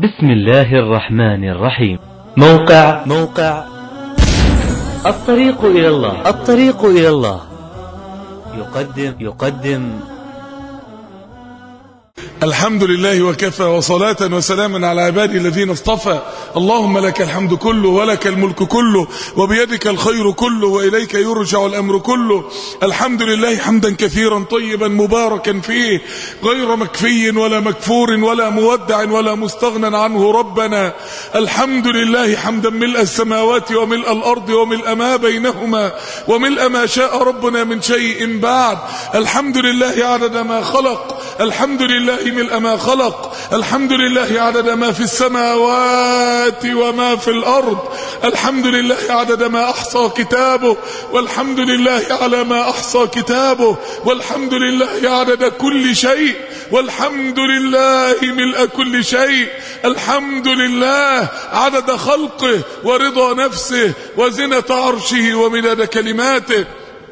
بسم الله الرحمن الرحيم. موقع الطريق إلى الله يقدم الحمد لله وكفى وصلاة وسلاما على عبادي الذين اصطفى. اللهم لك الحمد كله ولك الملك كله وبيدك الخير كله وإليك يرجع الأمر كله. الحمد لله حمدا كثيرا طيبا مباركا فيه غير مكفي ولا مكفور ولا مودع ولا مستغنى عنه ربنا. الحمد لله حمدا ملء السماوات وملء الأرض وملء ما بينهما وملء ما شاء ربنا من شيء بعد. الحمد لله عدد ما خلق، الحمد لله ملء ما خلق، الحمد لله عدد ما في السماوات وما في الأرض، الحمد لله عدد ما أحصى كتابه، والحمد لله على ما أحصى كتابه، والحمد لله عدد كل شيء، والحمد لله ملء كل شيء، الحمد لله عدد خلقه ورضا نفسه وزنة عرشه ومداد كلماته.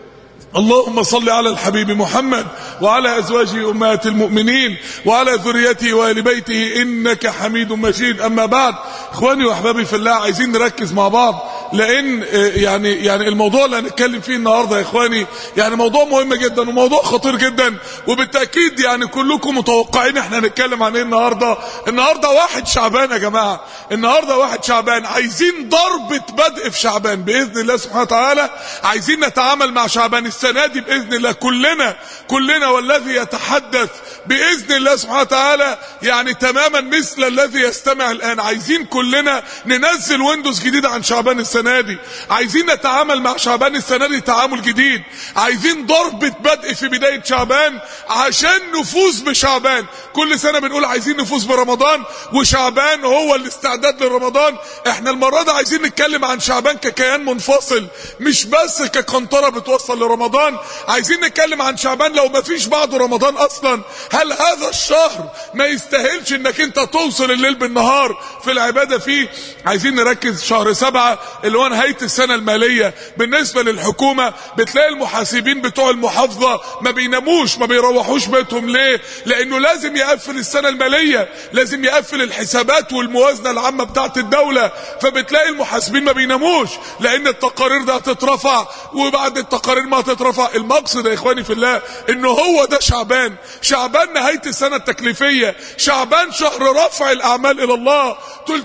اللهم صل على الحبيب محمد وعلى أزواجه أمهات المؤمنين وعلى ذريته وآل بيته إنك حميد مجيد. أما بعد، إخواني وأحبابي في الله، عايزين نركز مع بعض، لأن يعني الموضوع اللي هنتكلم فيه النهاردة يا إخواني يعني موضوع مهم جدا وموضوع خطير جدا، وبالتأكيد يعني كلكم متوقعين احنا هنتكلم عن ايه النهاردة 1 شعبان يا جماعة. النهاردة 1 شعبان، عايزين ضربة بدء في شعبان بإذن الله سبحانه وتعالى. عايزين نتعامل مع شعبان السنة دي بإذن الله كلنا، والذي يتحدث بإذن الله سبحانه وتعالى يعني تماما مثل الذي يستمع الآن. عايزين كلنا ننزل ويندوز جديد عن شعبان السنة دي، عايزين نتعامل مع شعبان السنة دي تعامل جديد، عايزين ضربة بدء في بداية شعبان عشان نفوز بشعبان. كل سنة بنقول عايزين نفوز برمضان، وشعبان هو الاستعداد لرمضان. احنا المرة دي عايزين نتكلم عن شعبان ككيان منفصل، مش بس كقنطرة بتوصل لرمضان. عايزين نتكلم عن شعبان لو ما فيش بعده رمضان اصلا، هل هذا الشهر ما يستاهلش انك انت توصل الليل بالنهار في العبادة فيه؟ عايزين نركز شهر 7 اللي هو نهاية السنة المالية. بالنسبة للحكومة بتلاقي المحاسبين بتوع المحافظة ما بيناموش، ما بيروحوش بيتهم. ليه؟ لانه لازم يقفل السنة المالية، لازم يقفل الحسابات والموازنة العامة بتاعت الدولة. فبتلاقي المحاسبين ما بيناموش لان التقارير ده هتترفع، وبعد التقارير ما هتترفع. المقصد يا اخواني في الله انه هو ده شعبان نهاية السنة التكليفية، شعبان شهر رفع الاعمال الى الله.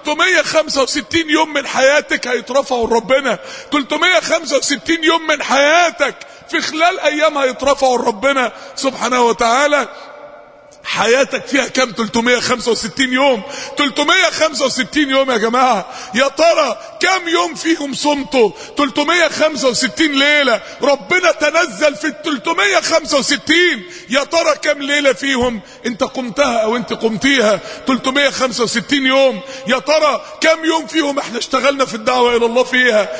365 يوم من حياتك هيترفعوا لربنا، 365 يوم من حياتك في خلال ايام هيترفعوا لربنا سبحانه وتعالى. حياتك فيها كم؟ 365 يوم. 365 يوم يا جماعة، يا ترى كم يوم فيهم صمتوا؟ 365 ليلة ربنا تنزل في 365. يا ترى كم ليلة فيهم انت قمتها او انت قمتيها؟ 365 يوم. يا ترى كم يوم فيهم احنا اشتغلنا في الدعوة الى الله فيها؟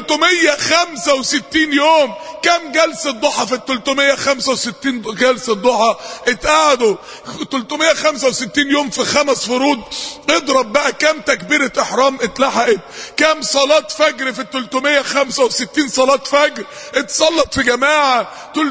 365 يوم. كم جلسة ضحى في 365 جلسة ضحى اتقعدوا؟ 365 يوم في 5 فروض. اضرب بقى كم تكبيرة احرام اتلحقت، كم صلاة فجر في 365 صلاة فجر اتصلت في جماعة.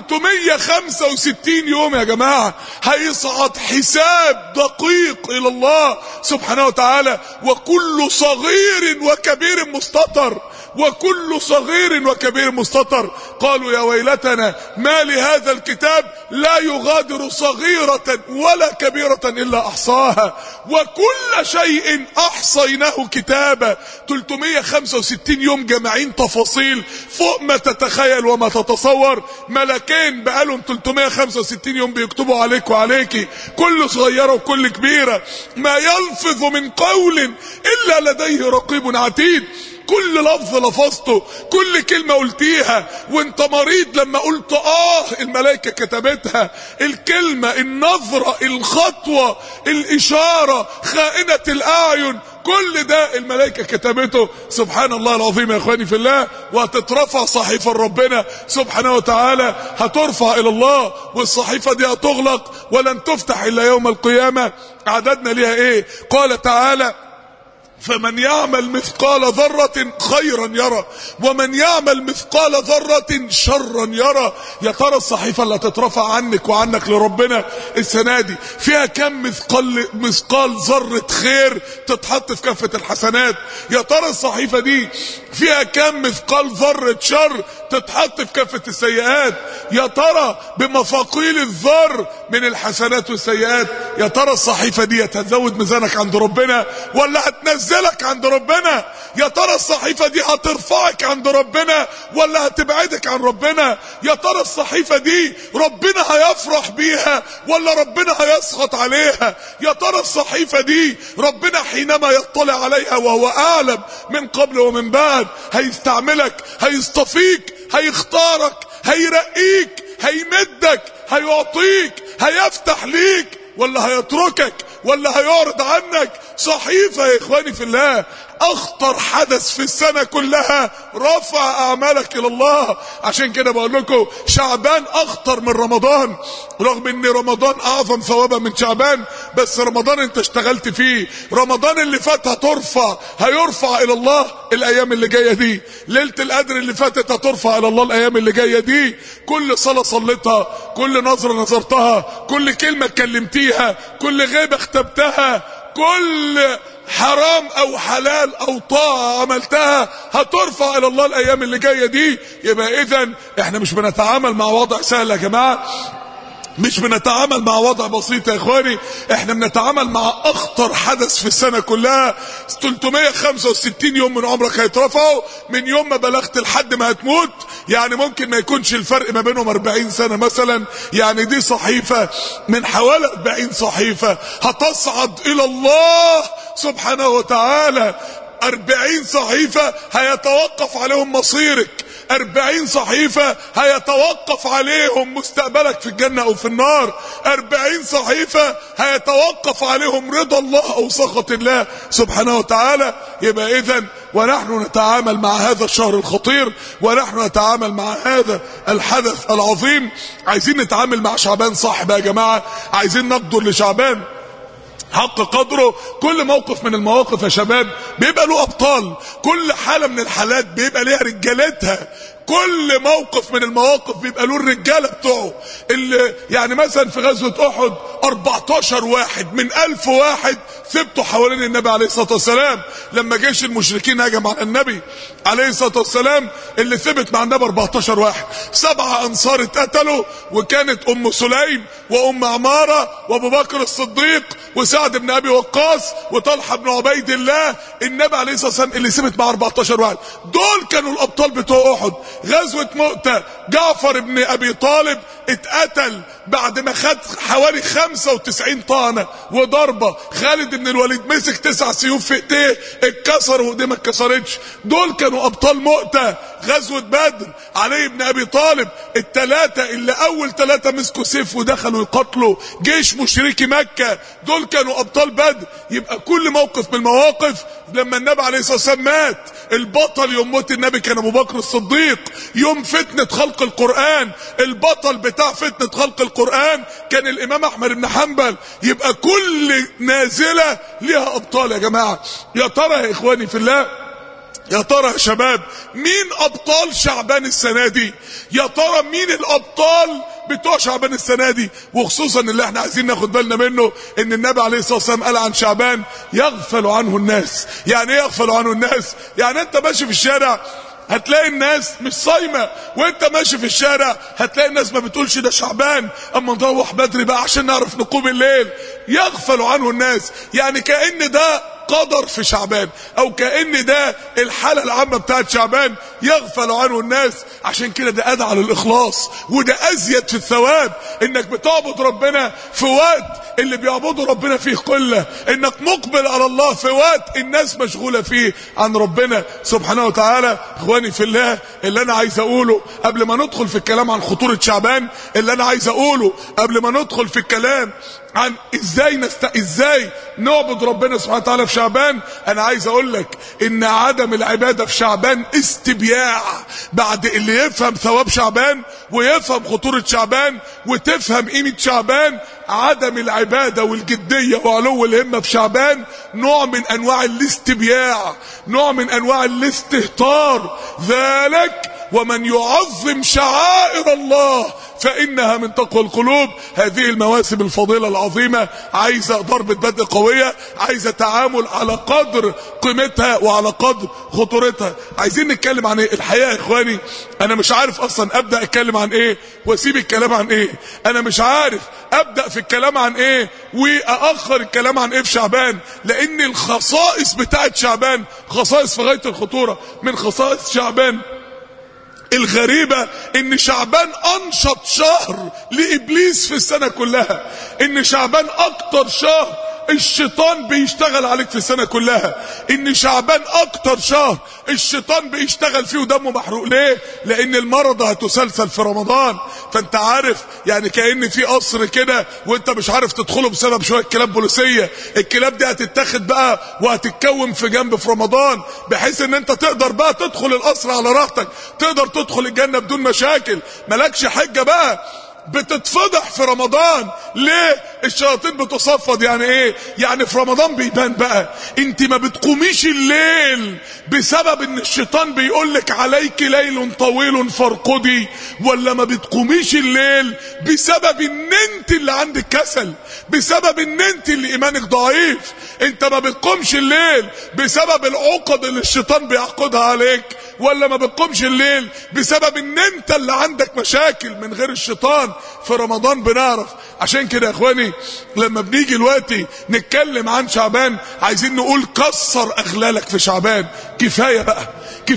365 يوم يا جماعة هيصعد حساب دقيق الى الله سبحانه وتعالى، وكل صغير وكبير مستتر، وكل صغير وكبير مستتر. قالوا يا ويلتنا ما لهذا الكتاب لا يغادر صغيرة ولا كبيرة إلا أحصاها وكل شيء أحصيناه كتابا. 365 يوم جمعين تفاصيل فوق ما تتخيل وما تتصور. ملكين بقالهم 365 يوم بيكتبوا عليك وعليكي، كل صغيرة وكل كبيرة. ما يلفظ من قول إلا لديه رقيب عتيد. كل لفظ لفظته، كل كلمة قلتيها وانت مريض لما قلت الملائكة كتبتها. الكلمة، النظرة، الخطوة، الإشارة، خائنة الأعين، كل ده الملائكة كتبته. سبحان الله العظيم يا اخواني في الله. وهتترفع صحيفة ربنا سبحانه وتعالى، هترفع الى الله، والصحيفة دي هتغلق ولن تفتح الا يوم القيامة. عددنا ليها ايه؟ قال تعالى فمن يعمل مثقال ذرة خيرا يرى ومن يعمل مثقال ذرة شرا يرى. يا ترى الصحيفة اللي هتترفع عنك وعنك لربنا السنة دي فيها كم مثقال ذرة خير تتحط في كفة الحسنات؟ يا ترى الصحيفة دي فيها كم مثقال ذرة شر تتحط في كفة السيئات؟ يا ترى بمثاقيل الذر من الحسنات والسيئات يا ترى الصحيفة دي هتزود ميزانك عند ربنا ولا هتنزلك عند ربنا؟ يا ترى الصحيفة دي هترفعك عند ربنا ولا هتبعدك عن ربنا؟ يا ترى الصحيفة دي ربنا هيفرح بيها ولا ربنا هيسخط عليها؟ يا ترى الصحيفة دي ربنا حينما يطلع عليها وهو أعلم من قبل ومن بعد هيستعملك، هيصطفيك، هيختارك، هيرقيك، هيمدك، هيعطيك، هيفتح ليك، ولا هيتركك ولا هيعرض عنك؟ صحيفة يا اخواني في الله اخطر حدث في السنة كلها رفع اعمالك الى الله. عشان كده بقول لكم شعبان اخطر من رمضان، رغم ان رمضان اعظم ثوابا من شعبان، بس رمضان انت اشتغلت فيه. رمضان اللي فات هيرفع الى الله الايام اللي جاية دي. ليلة القدر اللي فاتت هترفع الى الله الايام اللي جاية دي. كل صلاة صليتها، كل نظرة نظرتها، كل كلمة اتكلمتيها، كل غيبة اختبتها، كل حرام او حلال او طاعة عملتها هترفع الى الله الايام اللي جاية دي. يبقى اذا احنا مش بنتعامل مع وضع سهل يا جماعة، مش بنتعامل مع وضع بسيط يا اخواني، احنا بنتعامل مع اخطر حدث في السنة كلها. 365 يوم من عمرك هيترفعوا من يوم ما بلغت لحد ما هتموت. يعني ممكن ما يكونش الفرق ما بينهم 40 سنة مثلا. يعني دي صحيفة من حوالي 40 صحيفة هتصعد الى الله سبحانه وتعالى. 40 صحيفة هيتوقف عليهم مصيرك، 40 صحيفة هيتوقف عليهم مستقبلك في الجنة او في النار، 40 صحيفة هيتوقف عليهم رضا الله او سخط الله سبحانه وتعالى. يبقى اذن ونحن نتعامل مع هذا الشهر الخطير، ونحن نتعامل مع هذا الحدث العظيم. عايزين نتعامل مع شعبان صح بقى يا جماعة، عايزين نقدر لشعبان حق قدره. كل موقف من المواقف يا شباب بيبقى له ابطال، كل حالة من الحالات بيبقى ليها رجالتها، كل موقف من المواقف بيبقى له الرجاله بتوعه. اللي يعني مثلا في غزوة احد 14 واحد من 1000 واحد ثبتوا حوالين النبي عليه الصلاة والسلام. لما جيش المشركين هجم على النبي عليه الصلاة والسلام اللي ثبت مع النبي 14 واحد. 7 انصار اتقتلوا، وكانت ام سليم وام عمارة وابو بكر الصديق وسعد بن ابي وقاص وطلحة بن عبيد الله. النبي عليه الصلاة والسلام اللي ثبت مع 14 واحد دول كانوا الابطال بتوع احد. غزوة مؤتة جعفر بن ابي طالب اتقتل بعد ما خد حوالي 95 طعنة وضربة. خالد بن الوليد مسك 9 سيوف في ايديه اتكسر وايديه ما اتكسرتش. دول كانوا ابطال مؤتة. غزوة بدر علي بن ابي طالب الثلاثة اللي اول 3 مسكوا سيف ودخلوا يقتلوا جيش مشركي مكة، دول كانوا ابطال بدر. يبقى كل موقف من المواقف لما النبي عليه الصلاة والسلام مات، البطل يوم موت النبي كان ابو بكر الصديق. يوم فتنة خلق القرآن البطل بتاع فتنة خلق القرآن كان الامام احمد بن حنبل. يبقى كل نازلة ليها ابطال يا جماعة. يا ترى يا اخواني في الله، يا ترى يا شباب مين ابطال شعبان السنة دي؟ يا ترى مين الابطال بتوع شعبان السنة دي؟ وخصوصا اللي احنا عايزين ناخد بالنا منه ان النبي عليه الصلاة والسلام قال عن شعبان يغفل عنه الناس. يعني ايه يغفل عنه الناس؟ يعني انت ماشي في الشارع هتلاقي الناس مش صايمة، وانت ماشي في الشارع هتلاقي الناس ما بتقولش ده شعبان، اما نروح بدري بقى عشان نعرف نقوم الليل. يغفل عنه الناس، يعني كأن ده قدر في شعبان، او كأن ده الحالة العامة بتاعت شعبان يغفل عنه الناس. عشان كده ده ادعى للاخلاص، وده ازيد في الثواب، انك بتعبد ربنا في وقت اللي بيعبدوا ربنا فيه قلة، انك مقبل على الله في وقت الناس مشغولة فيه عن ربنا سبحانه وتعالى. اخواني في الله، اللي انا عايز اقوله قبل ما ندخل في الكلام عن خطورة شعبان، اللي انا عايز اقوله قبل ما ندخل في الكلام عن ازاي نعبد ربنا سبحانه وتعالى في شعبان، انا عايز اقول لك ان عدم العبادة في شعبان استبياع. بعد اللي يفهم ثواب شعبان ويفهم خطورة شعبان وتفهم قيمة شعبان، عدم العبادة والجدية وعلو الهمة في شعبان نوع من انواع الاستبياع، نوع من انواع الاستهتار. ذلك ومن يعظم شعائر الله فإنها من تقوى القلوب. هذه المواسم الفضيلة العظيمة عايزة ضربة بدء قوية، عايزة تعامل على قدر قيمتها وعلى قدر خطورتها. عايزين نتكلم عن ايه الحقيقة يا اخواني؟ انا مش عارف اصلا ابدأ اتكلم عن ايه واسيب الكلام عن ايه. انا مش عارف ابدأ في الكلام عن ايه واخر الكلام عن ايه في شعبان، لان الخصائص بتاعت شعبان خصائص في غاية الخطورة. من خصائص شعبان الغريبة ان شعبان انشط شهر لابليس في السنة كلها، ان شعبان اكتر شهر الشيطان بيشتغل عليك في السنة كلها، ان شعبان اكتر شهر الشيطان بيشتغل فيه ودمه محروق. ليه؟ لان المرضى هتسلسل في رمضان. فانت عارف يعني كأن في قصر كده وانت مش عارف تدخله بسبب شوية كلاب بوليسية. الكلاب دي هتتاخد بقى وهتتكون في جنب في رمضان، بحيث ان انت تقدر بقى تدخل القصر على راحتك، تقدر تدخل الجنة بدون مشاكل، ملكش حجة بقى. بتتفضح في رمضان. ليه؟ الشياطين بتصفد. يعني ايه؟ يعني في رمضان بيبان بقى انت ما بتقوميش الليل بسبب ان الشيطان بيقولك عليك ليل طويل فارقدي، ولا ما بتقوميش الليل بسبب ان انت اللي عندك كسل، بسبب ان انت اللي ايمانك ضعيف. انت ما بتقومش الليل بسبب العقد اللي الشيطان بيعقدها عليك، ولا ما بتقومش الليل بسبب ان انت اللي عندك مشاكل من غير الشيطان. في رمضان بنعرف. عشان كده يا اخواني لما بنيجي دلوقتي نتكلم عن شعبان عايزين نقول كسر اغلالك في شعبان. كفاية بقى،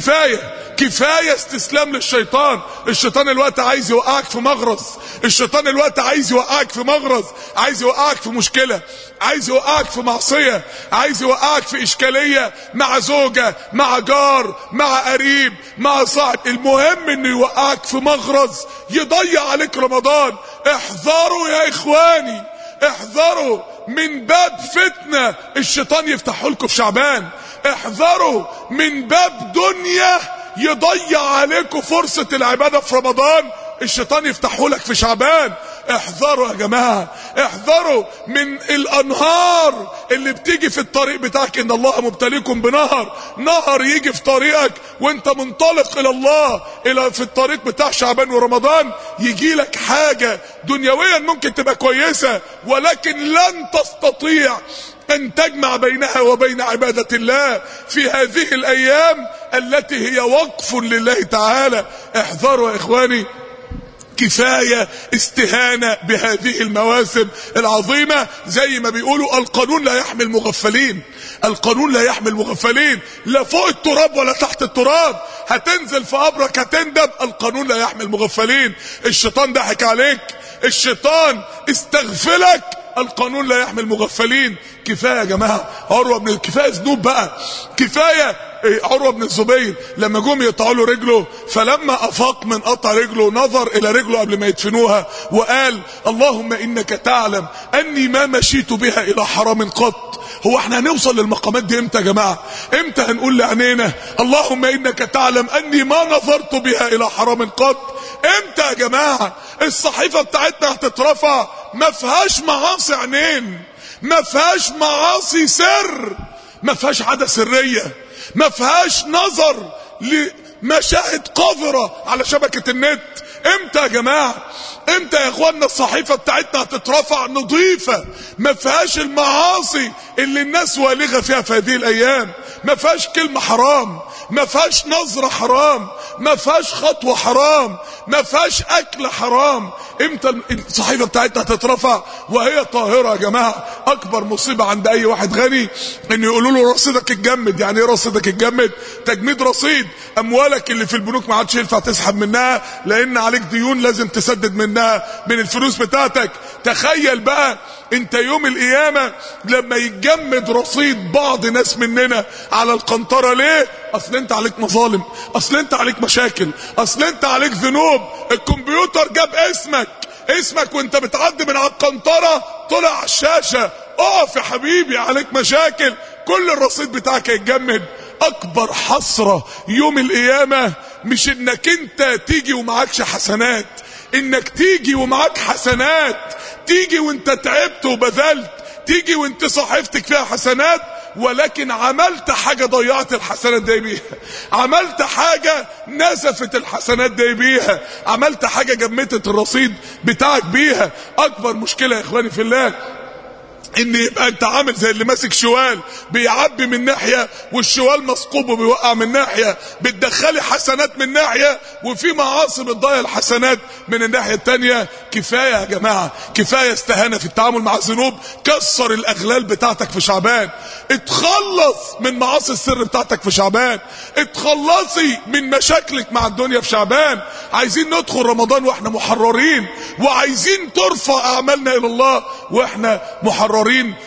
كفاية استسلام للشيطان. الشيطان الوقت عايز يوقعك في مغرز، الشيطان الوقت عايز يوقعك في مغرز، عايز يوقعك في مشكلة، عايز يوقعك في معصية، عايز يوقعك في اشكالية مع زوجة، مع جار، مع قريب، مع صاحب. المهم انه يوقعك في مغرز يضيع عليك رمضان. احذروا يا اخواني، احذروا من باب فتنة الشيطان يفتحه لكم في شعبان. احذروا من باب دنيا يضيع عليكم فرصة العبادة في رمضان الشيطان يفتحه لك في شعبان. احذروا يا جماعة، احذروا من الانهار اللي بتيجي في الطريق بتاعك. ان الله مبتليكم بنهر، نهر يجي في طريقك وانت منطلق الى الله الى في الطريق بتاع شعبان ورمضان، يجي لك حاجة دنيويا ممكن تبقى كويسة ولكن لن تستطيع ان تجمع بينها وبين عبادة الله في هذه الايام التي هي وقف لله تعالى. احذروا يا اخواني، كفاية استهانة بهذه المواسم العظيمة. زي ما بيقولوا القانون لا يحمي المغفلين، القانون لا يحمي المغفلين، لا فوق التراب ولا تحت التراب. هتنزل في قبرك هتندب. القانون لا يحمي المغفلين. الشيطان ضحك عليك، الشيطان استغفلك، القانون لا يحمي المغفلين. كفاية يا جماعة. كفاية ذنوب بقى، كفاية. عروة بن الزبير لما جم يقطعوا له رجله، فلما افاق من قطع رجله نظر الى رجله قبل ما يدفنوها وقال اللهم انك تعلم اني ما مشيت بها الى حرام قط. هو احنا هنوصل للمقامات دي امتى يا جماعة؟ امتى هنقول لعينينا اللهم انك تعلم اني ما نظرت بها الى حرام قط؟ امتى يا جماعة؟ الصحيفة بتاعتنا هتترفع ما فيهاش معاصي عينين، ما فيهاش معاصي سر، ما فيهاش عادة سرية، ما فيهاش نظر لمشاهد قذرة على شبكة النت. امتى يا جماعة؟ امتى يا اخوانا الصحيفة بتاعتنا هتترفع نظيفة ما فيهاش المعاصي اللي الناس والغة فيها في هذه الايام؟ ما فيهاش كلمة حرام، ما فيهاش نظرة حرام، ما فيهاش خطوة حرام، ما فيهاش اكل حرام. امتى الصحيفة بتاعتنا هتترفع وهي طاهرة يا جماعة؟ اكبر مصيبة عند اي واحد غني ان يقولوا له رصيدك اتجمد. يعني ايه رصيدك اتجمد؟ تجميد رصيد. اموالك اللي في البنوك ما عادش ينفع تسحب منها لان عليك ديون لازم تسدد منها من الفلوس بتاعتك. تخيل بقى انت يوم القيامة لما يتجمد رصيد بعض ناس مننا على القنطرة. ليه؟ اصل انت عليك مظالم، اصل انت عليك مشاكل، اصل انت عليك ذنوب. الكمبيوتر جاب اسمك وانت بتعدي من على القنطرة طلع على الشاشة. اقف يا حبيبي عليك مشاكل، كل الرصيد بتاعك هيتجمد. اكبر حسرة يوم القيامة مش انك انت تيجي ومعكش حسنات، انك تيجي ومعاك حسنات تيجي وانت تعبت وبذلت، تيجي وانت صحيفتك فيها حسنات، ولكن عملت حاجة ضيعت الحسنات دي بيها، عملت حاجة نزفت الحسنات دي بيها، عملت حاجة جمدت الرصيد بتاعك بيها. اكبر مشكلة يا اخواني في الله ان يبقى انت عامل زي اللي ماسك شوال بيعبي من ناحية والشوال مثقوب وبيوقع من ناحية، بتدخلي حسنات من ناحية وفي معاصي بتضيع الحسنات من الناحية التانية. كفاية يا جماعة، كفاية استهانة في التعامل مع الذنوب. كسر الاغلال بتاعتك في شعبان، اتخلص من معاصي السر بتاعتك في شعبان، اتخلصي من مشاكلك مع الدنيا في شعبان. عايزين ندخل رمضان واحنا محررين، وعايزين ترفع اعمالنا الى الله واحنا محررين.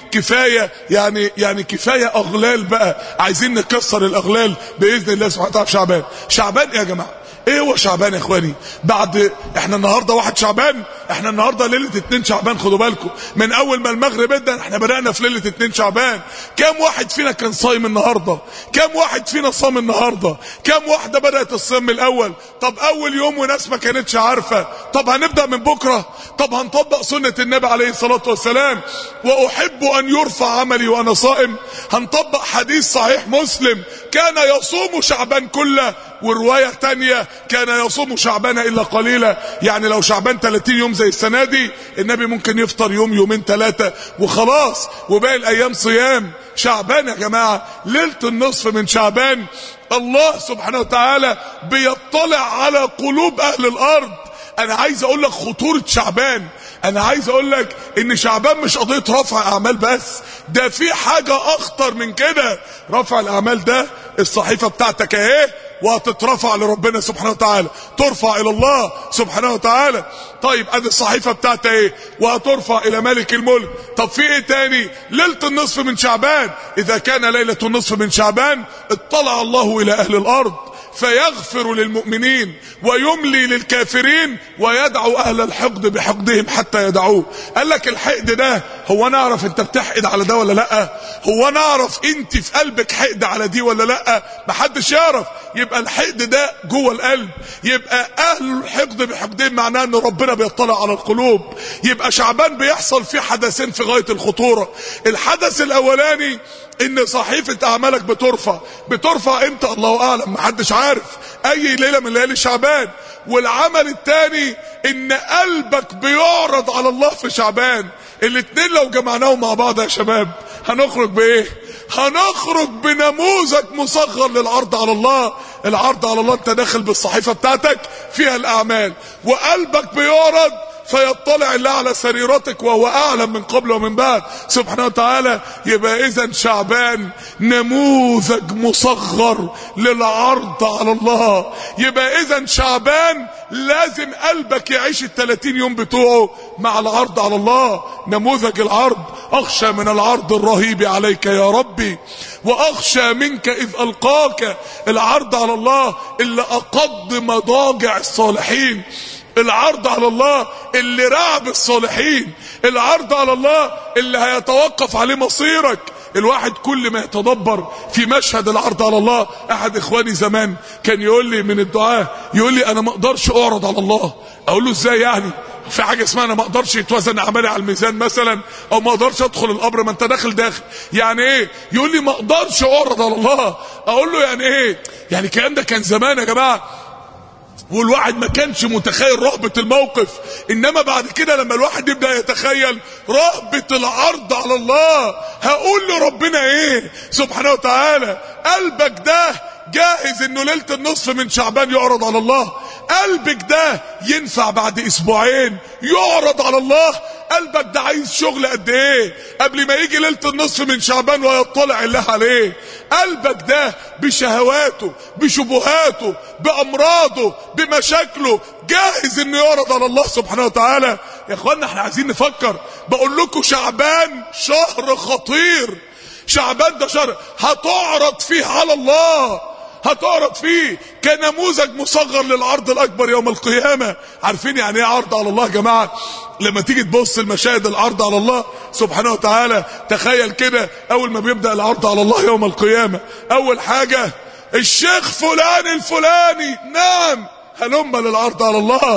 كفاية يعني كفاية اغلال بقى، عايزين نكسر الاغلال باذن الله سبحانه وتعالى في شعبان. شعبان يا جماعة ايه هو شعبان يا اخواني؟ بعد احنا النهاردة 1 شعبان، احنا النهاردة ليلة 2 شعبان. خدوا بالكم من اول ما المغرب ادى احنا بدأنا في ليلة 2 شعبان. كام واحد فينا كان صايم النهاردة؟ كام واحد فينا صام النهاردة؟ كام واحدة بدأت الصيام الاول؟ طب اول يوم وناس ما كانتش عارفة. طب هنبدأ من بكرة؟ طب هنطبق سنة النبي عليه الصلاة والسلام واحب ان يرفع عملي وانا صائم. هنطبق حديث صحيح مسلم كان يصوم شعبان كله، ورواية تانية كان يصوم شعبان الا قليلا. يعني لو شعبان 30 يوم زي السنة دي، النبي ممكن يفطر يوم يومين 3 وخلاص، وباقي الايام صيام. شعبان يا جماعة ليلة النصف من شعبان الله سبحانه وتعالى بيطلع على قلوب اهل الارض. انا عايز اقول لك خطورة شعبان، انا عايز اقول لك ان شعبان مش قضية رفع اعمال بس، ده في حاجة اخطر من كده. رفع الاعمال ده الصحيفة بتاعتك اهي، وهتترفع لربنا سبحانه وتعالى، ترفع الى الله سبحانه وتعالى. طيب ادي الصحيفة بتاعتها ايه؟ وهترفع الى ملك الملك. طب في ايه تاني؟ ليلة النصف من شعبان، اذا كان ليلة النصف من شعبان اطلع الله الى اهل الارض فيغفر للمؤمنين ويملي للكافرين ويدعو اهل الحقد بحقدهم حتى يدعوه. قال لك الحقد ده، هو نعرف انت بتحقد على ده ولا لا؟ هو نعرف انت في قلبك حقد على دي ولا لا؟ محدش يعرف. يبقى الحقد ده جوه القلب، يبقى اهل الحقد بحقدهم معناه ان ربنا بيطلع على القلوب. يبقى شعبان بيحصل فيه حدثين في غاية الخطورة. الحدث الاولاني ان صحيفة اعمالك بترفع امتى؟ الله اعلم، محدش عارف، اي ليلة من ليالي شعبان. والعمل الثاني ان قلبك بيعرض على الله في شعبان. الاتنين لو جمعناهم مع بعض يا شباب هنخرج بايه؟ هنخرج بنموذج مصغر للعرض على الله. العرض على الله انت داخل بالصحيفة بتاعتك فيها الاعمال، وقلبك بيعرض فيطلع الله على سريرتك وهو اعلم من قبل ومن بعد سبحانه وتعالى. يبقى اذا شعبان نموذج مصغر للعرض على الله. يبقى اذا شعبان لازم قلبك يعيش ال30 يوم بتوعه مع العرض على الله. نموذج العرض: اخشى من العرض الرهيب عليك يا ربي، واخشى منك اذ القاك. العرض على الله اللي اقض مضاجع الصالحين، العرض على الله اللي رعب الصالحين، العرض على الله اللي هيتوقف عليه مصيرك. الواحد كل ما يتدبر في مشهد العرض على الله. احد اخواني زمان كان يقول لي من الدعاة، يقول لي انا ما اقدرش اعرض على الله. اقول له ازاي يعني؟ في حاجة اسمها انا ما اقدرش يتوزن اعمالي على الميزان مثلا، او ما اقدرش ادخل القبر؟ ما انت داخل يعني ايه؟ يقول لي ما اقدرش اعرض على الله. اقول له يعني ايه؟ يعني الكلام ده كان زمان يا جماعة، والواحد ما كانش متخيل رهبة الموقف. انما بعد كده لما الواحد يبدأ يتخيل رهبة العرض على الله، هقول لربنا ايه سبحانه وتعالى؟ قلبك ده جاهز انه ليلة النصف من شعبان يعرض على الله؟ قلبك ده ينفع بعد اسبوعين يعرض على الله؟ قلبك ده عايز شغل قد ايه قبل ما يجي ليلة النصف من شعبان ويطلع الله عليه؟ قلبك ده بشهواته بشبهاته بامراضه بمشاكله جاهز انه يعرض على الله سبحانه وتعالى؟ يا اخوانا احنا عايزين نفكر. بقول لكم شعبان شهر خطير. شعبان ده شهر هتعرض فيه على الله، هتعرض فيه كنموذج مصغر للعرض الاكبر يوم القيامة. عارفين يعني ايه عرض على الله يا جماعة؟ لما تيجي تبص المشاهد العرض على الله سبحانه وتعالى، تخيل كده اول ما بيبدأ العرض على الله يوم القيامة، اول حاجة الشيخ فلان الفلاني، نعم هلم للعرض على الله.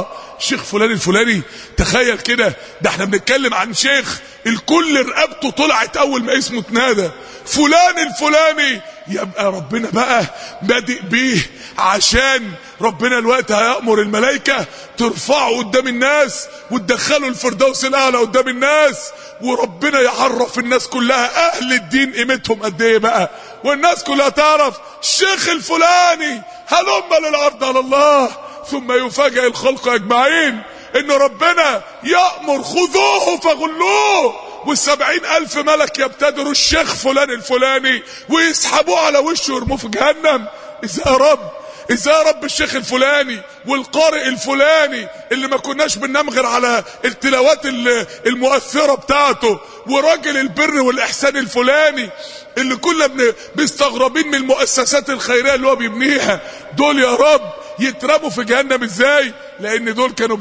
الشيخ فلان الفلاني. تخيل كده، ده احنا بنتكلم عن شيخ الكل رقبته طلعت اول ما اسمه اتنادى فلان الفلاني. يبقى ربنا بقى بادئ بيه، عشان ربنا الوقت هيأمر الملائكة ترفعه قدام الناس وتدخله الفردوس الأعلى قدام الناس، وربنا يعرف الناس كلها أهل الدين قيمتهم قد ايه بقى، والناس كلها تعرف الشيخ الفلاني هلم للعرض على الله. ثم يفاجئ الخلق أجمعين إن ربنا يأمر خذوه فغلوه، و70,000 ملك يبتدروا الشيخ فلان الفلاني ويسحبوه على وشه ويرموه في جهنم. ازاي يا رب؟ ازاي يا رب الشيخ الفلاني والقارئ الفلاني اللي ما كناش بننام غير على التلاوات المؤثرة بتاعته، وراجل البر والإحسان الفلاني اللي كنا بنستغربين من المؤسسات الخيرية اللي هو بيبنيها، دول يا رب يترموا في جهنم ازاي؟ لان دول كانوا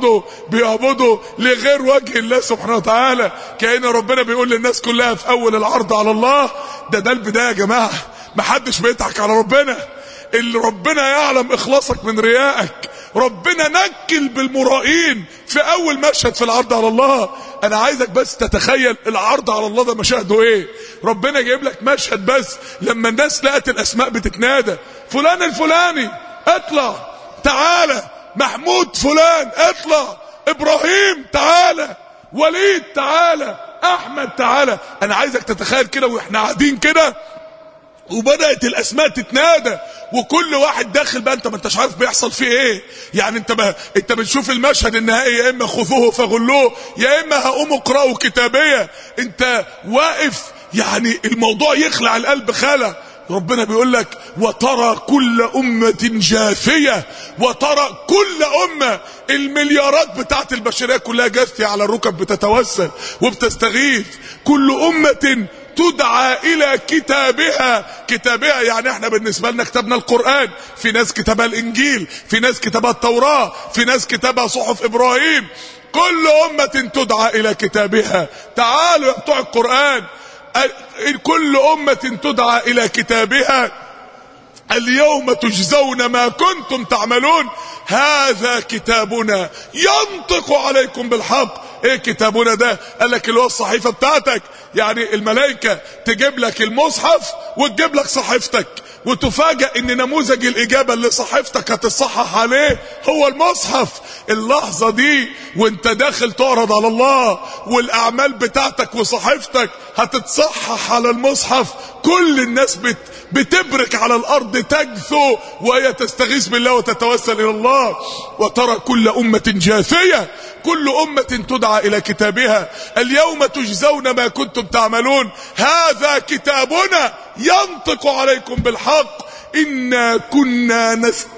بيعبدوا لغير وجه الله سبحانه وتعالى. كأن ربنا بيقول للناس كلها في اول العرض على الله، ده البداية يا جماعة. محدش بيضحك على ربنا، اللي ربنا يعلم اخلاصك من ريائك. ربنا نكل بالمرائين في اول مشهد في العرض على الله. انا عايزك بس تتخيل العرض على الله ده مشاهده ايه. ربنا جايب لك مشهد بس لما الناس لقت الاسماء بتتنادى فلان الفلاني اطلع تعالى، محمود فلان اطلع، ابراهيم تعالى، وليد تعالى، احمد تعالى. انا عايزك تتخيل كده واحنا قاعدين كده وبدأت الاسماء تتنادى، وكل واحد داخل بقى انت ما انتش عارف بيحصل فيه ايه. يعني انت بتشوف المشهد النهائي، يا اما خذوه فغلوه، يا اما هقوموا اقرأوا كتابية. انت واقف يعني الموضوع يخلع القلب خلع. ربنا بيقول لك وترى كل أمة جاثية، وترى كل أمة، المليارات بتاعت البشرية كلها جاثية على الركب بتتوسل وبتستغيث. كل أمة تدعى إلى كتابها يعني احنا بالنسبة لنا كتابنا القرآن، في ناس كتابها الإنجيل، في ناس كتابها التوراة، في ناس كتابها صحف إبراهيم. كل أمة تدعى إلى كتابها. تعالوا يا بتوع القرآن، كل أمة تدعى إلى كتابها اليوم تجزون ما كنتم تعملون هذا كتابنا ينطق عليكم بالحق. ايه كتابنا ده؟ قال لك اللي هو الصحيفة بتاعتك. يعني الملائكة تجيب لك المصحف وتجيب لك صحيفتك، وتفاجأ ان نموذج الاجابة اللي صحيفتك هتصحح عليه هو المصحف. اللحظة دي وانت داخل تعرض على الله والاعمال بتاعتك وصحيفتك هتتصحح على المصحف، كل الناس بتبرك على الارض تجثو وهي تستغيث بالله وتتوسل الى الله. وترى كل أمة جاثية، كل أمة تدعى إلى كتابها اليوم تجزون ما كنتم تعملون هذا كتابنا ينطق عليكم بالحق إنا كنا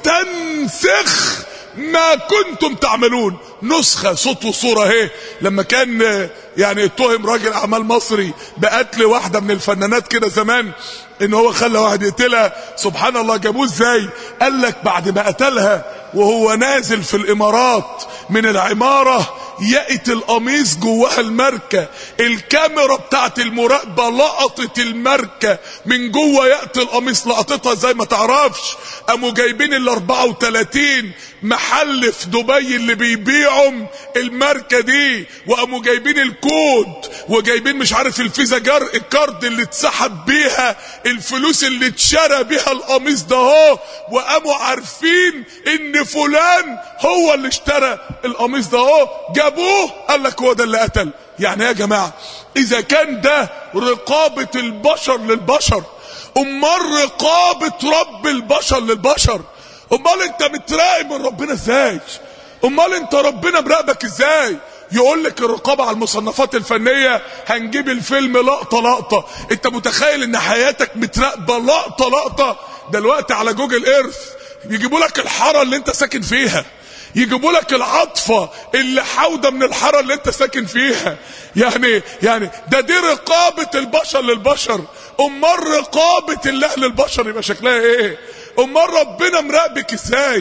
نستنسخ ما كنتم تعملون. نسخة صوت وصورة اهي. لما كان يعني اتهم راجل اعمال مصري بقتل واحدة من الفنانات كده زمان، ان هو خلى واحد يقتلها، سبحان الله جابوه ازاي؟ قال لك بعد ما قتلها وهو نازل في الامارات من العمارة يقت القميص جواها الماركة، الكاميرا بتاعت المراقبة لقطت الماركة من جوه يقت القميص، لقطتها ازاي ما تعرفش. قاموا جايبين 34 محل في دبي اللي بيبيعوا الماركة دي، وقاموا جايبين الكود وجايبين مش عارف الفيزا الكارد اللي اتسحب بيها الفلوس اللي اتشرى بيها القميص ده اهو، وقاموا عارفين ان فلان هو اللي اشترى القميص ده اهو، جابوه قال لك هو ده اللي قتل. يعني يا جماعة اذا كان ده رقابة البشر للبشر، امال رقابة رب البشر للبشر، امال انت متراقب من ربنا ازاي؟ امال انت ربنا مراقبك ازاي؟ يقول لك الرقابة على المصنفات الفنية هنجيب الفيلم لقطة لقطة. انت متخيل ان حياتك متراقبة لقطة لقطة؟ دلوقتي على جوجل ايرث يجيبوا لك الحارة اللي انت ساكن فيها، يجيبوا لك العطفة اللي حودة من الحارة اللي انت ساكن فيها. يعني دي رقابة البشر للبشر. امال رقابة الله للبشر يبقى شكلها ايه؟ امال ربنا مراقبك ازاي؟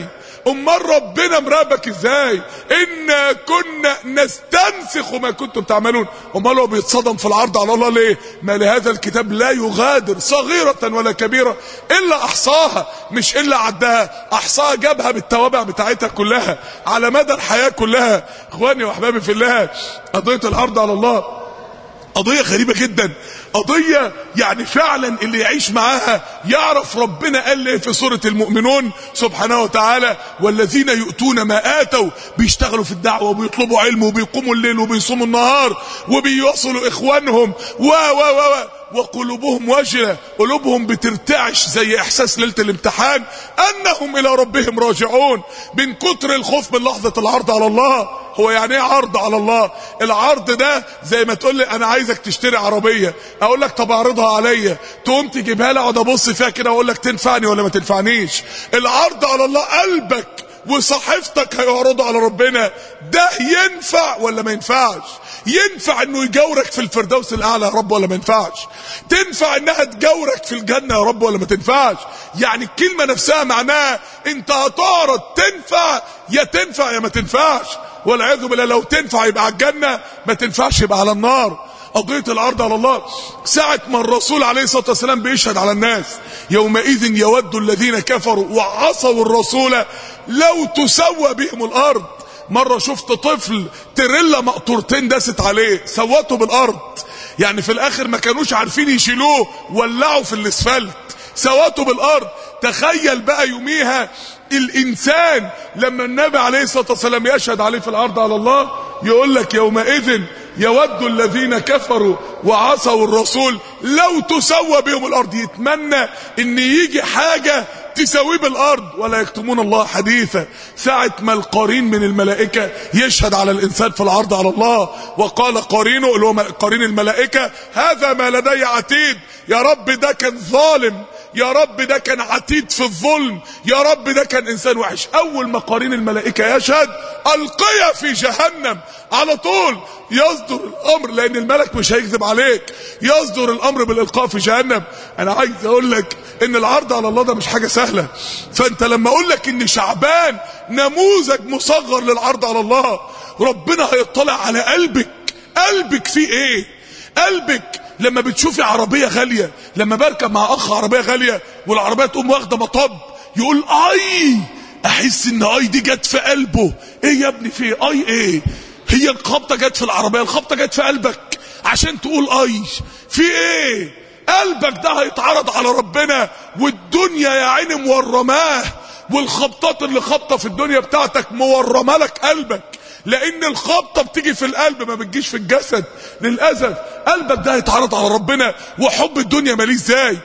امال ربنا مراقبك ازاي؟ إنا كنا نستنسخ ما كنتم تعملون. امال هو بيتصدم في العرض على الله ليه؟ ما لهذا الكتاب لا يغادر صغيرة ولا كبيرة الا احصاها، مش الا عدها، احصاها جابها بالتوابع بتاعتها كلها على مدى الحياة كلها. اخواني واحبابي في الله، قضية العرض على الله قضية غريبة جدا، قضية يعني فعلا اللي يعيش معاها يعرف ربنا قال ايه في سورة المؤمنون سبحانه وتعالى: والذين يؤتون ما آتوا، بيشتغلوا في الدعوة وبيطلبوا علم وبيقوموا الليل وبيصوموا النهار وبيوصلوا اخوانهم وقلوبهم وجلة، قلوبهم بترتعش زي احساس ليلة الامتحان انهم الى ربهم راجعون، من كتر الخوف من لحظة العرض على الله. هو يعني ايه عرض على الله؟ العرض ده زي ما تقول لي انا عايزك تشتري عربية، اقول لك طب اعرضها عليا، تقوم تجيبها لي اقعد ابص فيها كده واقول لك تنفعني ولا ما تنفعنيش. العرض على الله قلبك وصحيفتك هيعرضوا على ربنا، ده ينفع ولا ما ينفعش؟ ينفع انه يجاورك في الفردوس الاعلى يا رب ولا ما ينفعش؟ تنفع انها تجاورك في الجنة يا رب ولا ما تنفعش؟ يعني الكلمة نفسها معناها انت هتعرض، تنفع يا تنفع يا ما تنفعش، والعياذ بالله لو تنفع يبقى على الجنة، ما تنفعش يبقى على النار. قضية العرض على الله ساعة ما الرسول عليه الصلاة والسلام بيشهد على الناس: يومئذ يود الذين كفروا وعصوا الرسول لو تسوى بهم الارض. مرة شفت طفل تريلا مقطورتين داست عليه سوته بالارض، يعني في الاخر ما كانوش عارفين يشيلوه، ولعوا في الاسفلت سوته بالارض. تخيل بقى يوميها الانسان لما النبي عليه الصلاة والسلام يشهد عليه في العرض على الله يقول لك: يومئذ يود الذين كفروا وعصوا الرسول لو تسوى بهم الارض. يتمنى ان يجي حاجة تسويه بالارض، ولا يكتمون الله حديثا. ساعة ما القرين من الملائكة يشهد على الانسان في العرض على الله، وقال قرينه اللي هو قرين الملائكة: هذا ما لدي عتيد. يا رب ده كان ظالم، يا رب ده كان عتيد في الظلم، يا رب ده كان انسان وحش. اول ما قرين الملائكة يشهد القيا في جهنم، على طول يصدر الامر، لان الملك مش هيكذب عليك، يصدر الامر بالالقاء في جهنم. انا عايز اقول لك ان العرض على الله ده مش حاجة سهلة. فانت لما اقول لك ان شعبان نموذج مصغر للعرض على الله، ربنا هيطلع على قلبك فيه ايه. قلبك لما بتشوفي عربية غالية، لما بركب مع اخ عربية غالية والعربية تقوم واخدة مطب، يقول اي، احس ان اي دي جت في قلبه. ايه يا ابني في اي ايه؟ هي الخبطة جت في العربية، الخبطة جت في قلبك عشان تقول اي في ايه؟ قلبك ده هيتعرض على ربنا، والدنيا يا عيني مورماه، والخبطات اللي خبطة في الدنيا بتاعتك مورمة لك قلبك، لان الخبطة بتيجي في القلب ما بتجيش في الجسد للأسف. قلبك ده هيتعرض على ربنا، وحب الدنيا ماليه ازاي.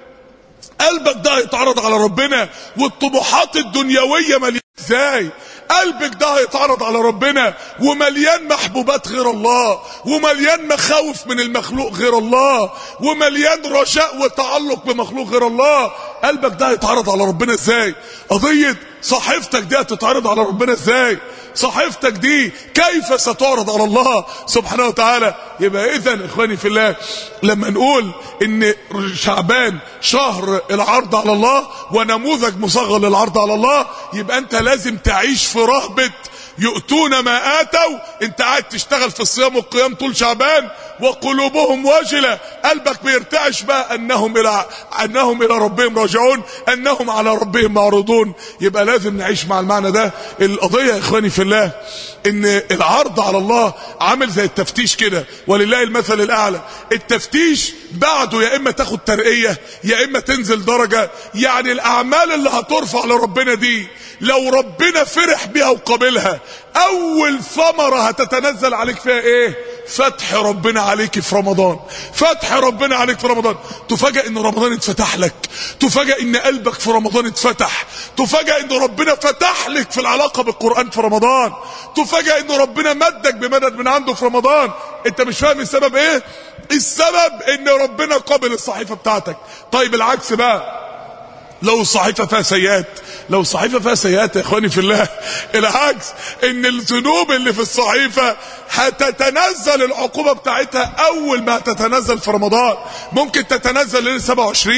قلبك ده هيتعرض على ربنا، والطموحات الدنيوية ماليه ازاي. قلبك ده هيتعرض على ربنا ومليان محبوبات غير الله، ومليان مخاوف من المخلوق غير الله، ومليان رجاء وتعلق بمخلوق غير الله. قلبك ده هيتعرض على ربنا ازاي؟ قضية صحيفتك دي هتتعرض على ربنا ازاي؟ صحيفتك دي كيف ستعرض على الله سبحانه وتعالى؟ يبقى اذا اخواني في الله، لما نقول ان شعبان شهر العرض على الله ونموذج مصغر للعرض على الله، يبقى انت لازم تعيش في رهبة يؤتون ما آتوا. انت قاعد تشتغل في الصيام والقيام طول شعبان وقلوبهم وجلة، قلبك بيرتعش بقى انهم الى ربهم راجعون، انهم على ربهم معروضون. يبقى لازم نعيش مع المعنى ده. القضية يا اخواني في الله ان العرض على الله عامل زي التفتيش كده، ولله المثل الاعلى. التفتيش بعده يا اما تاخد ترقية يا اما تنزل درجة. يعني الاعمال اللي هترفع لربنا دي لو ربنا فرح بها وقابلها، اول ثمرة هتتنزل عليك فيها ايه؟ فتح ربنا عليك في رمضان. فتح ربنا عليك في رمضان، تفاجأ ان رمضان اتفتح لك، تفاجأ ان قلبك في رمضان اتفتح، تفاجأ ان ربنا فتح لك في العلاقة بالقرآن في رمضان، تفاجأ ان ربنا مدك بمدد من عنده في رمضان. انت مش فاهم السبب ايه؟ السبب ان ربنا قابل الصحيفة بتاعتك. طيب العكس بقى، لو الصحيفة فيها سيئات، لو الصحيفة فيها سيئات يا اخواني في الله، العكس ان الذنوب اللي في الصحيفة هتتنزل العقوبة بتاعتها اول ما تتنزل في رمضان. ممكن تتنزل ليلة 27،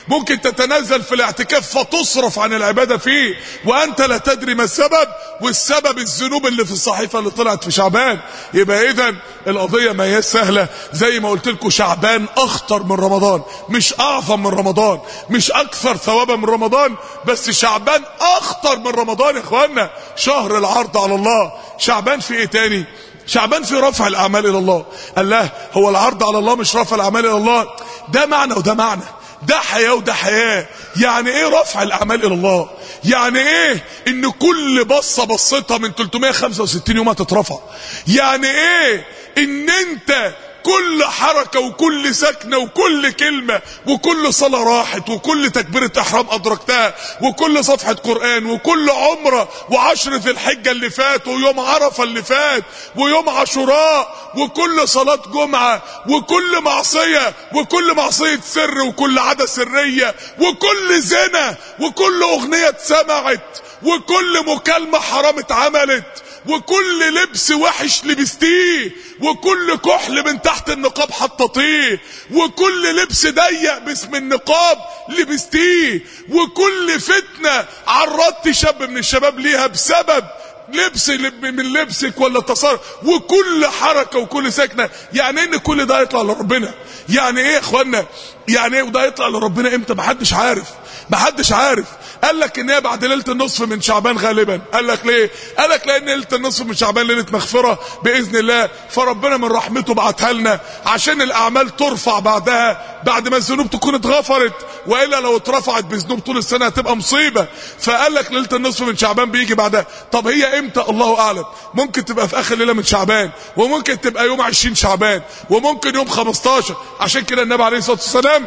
ممكن تتنزل في الاعتكاف فتصرف عن العبادة فيه وانت لا تدري ما السبب، والسبب الذنوب اللي في الصحيفة اللي طلعت في شعبان. يبقى اذا القضية ما هي سهلة، زي ما قلت لكم شعبان اخطر من رمضان، مش اعظم من رمضان، مش اكثر ثوابا من رمضان، بس شعبان اخطر من رمضان يا اخوانا. شهر العرض على الله. شعبان في ايه تاني؟ شعبان في رفع الاعمال الى الله. الله هو العرض على الله مش رفع الاعمال الى الله، ده معنى وده معنى، ده حياة وده حياة. يعني ايه رفع الاعمال الى الله؟ يعني ايه ان كل بصة بصتها من 365 يوم هتترفع؟ يعني ايه ان انت كل حركة وكل سكنة وكل كلمة وكل صلاة راحت وكل تكبيرة احرام ادركتها وكل صفحة قرآن وكل عمرة وعشر ذي الحجة اللي فات ويوم عرفة اللي فات ويوم عاشوراء وكل صلاة جمعة وكل معصية وكل معصية سر وكل عادة سرية وكل زنا وكل اغنية اتسمعت وكل مكالمة حرام اتعملت وكل لبس وحش لبستيه وكل كحل من تحت النقاب حططيه وكل لبس ضيق باسم النقاب لبستيه وكل فتنة عرضت شاب من الشباب ليها بسبب لبس من لبسك ولا تصرف وكل حركة وكل سكنة. يعني ان كل ده يطلع لربنا؟ يعني ايه يا اخوانا؟ يعني ايه وده يطلع لربنا امتى؟ محدش عارف، محدش عارف. قال لك ان هي بعد ليله النصف من شعبان غالبا. قال لك ليه؟ قال لك لان ليله النصف من شعبان ليله مغفره باذن الله، فربنا من رحمته بعتها لنا عشان الاعمال ترفع بعدها بعد ما الذنوب تكون اتغفرت، والا لو اترفعت بذنوب طول السنه هتبقى مصيبه. فقال لك ليله النصف من شعبان بيجي بعدها. طب هي امتى؟ الله اعلم. ممكن تبقى في اخر ليله من شعبان، وممكن تبقى يوم 20 شعبان، وممكن يوم 15. عشان كده النبي عليه الصلاه والسلام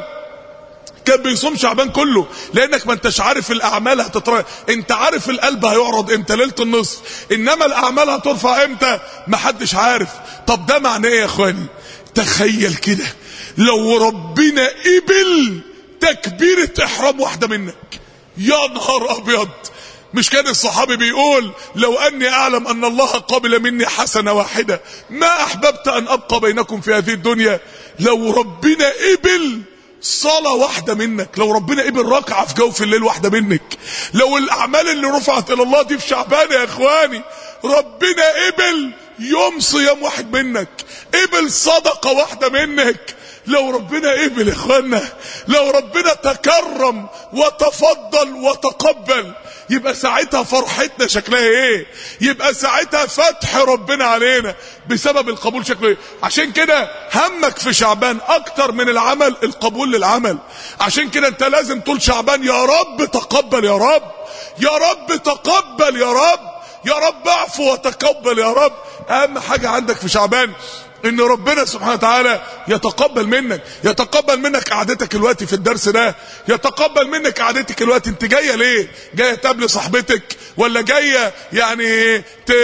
كان بيصوم شعبان كله، لانك ما انتش عارف الاعمال هتترفع. انت عارف القلب هيعرض امتى ليله النصف، انما الاعمال هترفع امتى محدش عارف. طب ده معناه ايه يا اخواني؟ تخيل كده لو ربنا قبل تكبيرة احرام واحدة منك، يا نهار ابيض. مش كان الصحابي بيقول لو اني اعلم ان الله قبل مني حسنة واحدة ما احببت ان ابقى بينكم في هذه الدنيا. لو ربنا قبل صلاة واحدة منك، لو ربنا قبل ركعة في جوف الليل واحدة منك، لو الاعمال اللي رفعت الى الله دي في شعبان يا اخواني ربنا قبل يوم صيام واحد منك، قبل صدقة واحدة منك، لو ربنا قبل يا اخوانا، لو ربنا تكرم وتفضل وتقبل، يبقى ساعتها فرحتنا شكلها ايه؟ يبقى ساعتها فتح ربنا علينا بسبب القبول شكله ايه؟ عشان كده همك في شعبان اكتر من العمل القبول للعمل. عشان كده انت لازم طول شعبان يا رب تقبل، يا رب، يا رب تقبل، يا رب، يا رب اعفو وتقبل يا رب. اهم حاجة عندك في شعبان ان ربنا سبحانه وتعالى يتقبل منك، يتقبل منك قعدتك الوقت في الدرس ده، يتقبل منك قعدتك الوقت. انت جايه ليه؟ جايه تقابل صاحبتك، ولا جايه يعني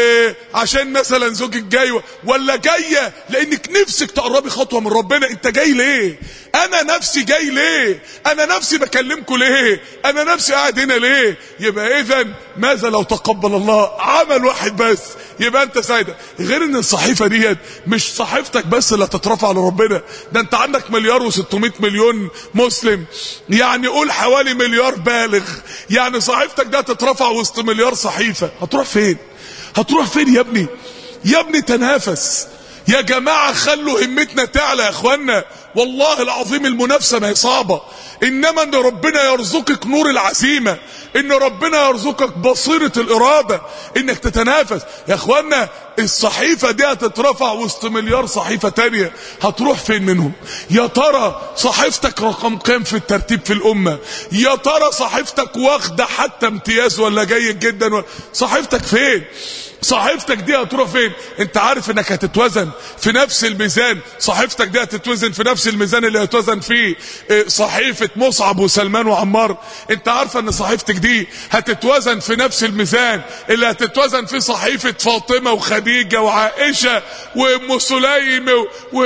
عشان مثلا زوجك جاي، ولا جايه لانك نفسك تقربي خطوه من ربنا؟ انت جاي ليه؟ انا نفسي جاي ليه؟ انا نفسي بكلمكم ليه؟ انا نفسي قاعد هنا ليه؟ يبقى اذا ماذا لو تقبل الله عمل واحد بس؟ يبقى انت سعيد. غير ان الصحيفه ديت مش صحيفتك بس اللي هتترفع لربنا، ده انت عندك 1,600,000,000 مسلم، يعني قول حوالي مليار بالغ، يعني صحيفتك ده هتترفع وسط مليار صحيفه. هتروح فين؟ هتروح فين يا ابني؟ يا ابني تنافس يا جماعه، خلوا همتنا تعلى يا اخوانا. والله العظيم المنافسه ما هي صعبه، انما ان ربنا يرزقك نور العزيمه، ان ربنا يرزقك بصيره الاراده انك تتنافس يا اخوانا. الصحيفه دي هتترفع وسط مليار صحيفه تانية، هتروح فين منهم؟ يا ترى صحيفتك رقم كام في الترتيب في الامه؟ يا ترى صحيفتك واخده حتى امتياز ولا جيد جدا؟ صحيفتك فين؟ صحيفتك دي هتروح فين؟ انت عارف انك هتتوزن في نفس الميزان، صحيفتك دي هتتوزن في نفس الميزان اللي هتوزن فيه صحيفة مصعب وسلمان وعمار. انت عارفه ان صحيفتك دي هتتوزن في نفس الميزان اللي هتتوزن فيه صحيفة فاطمة وخديجة وعائشة وام سليم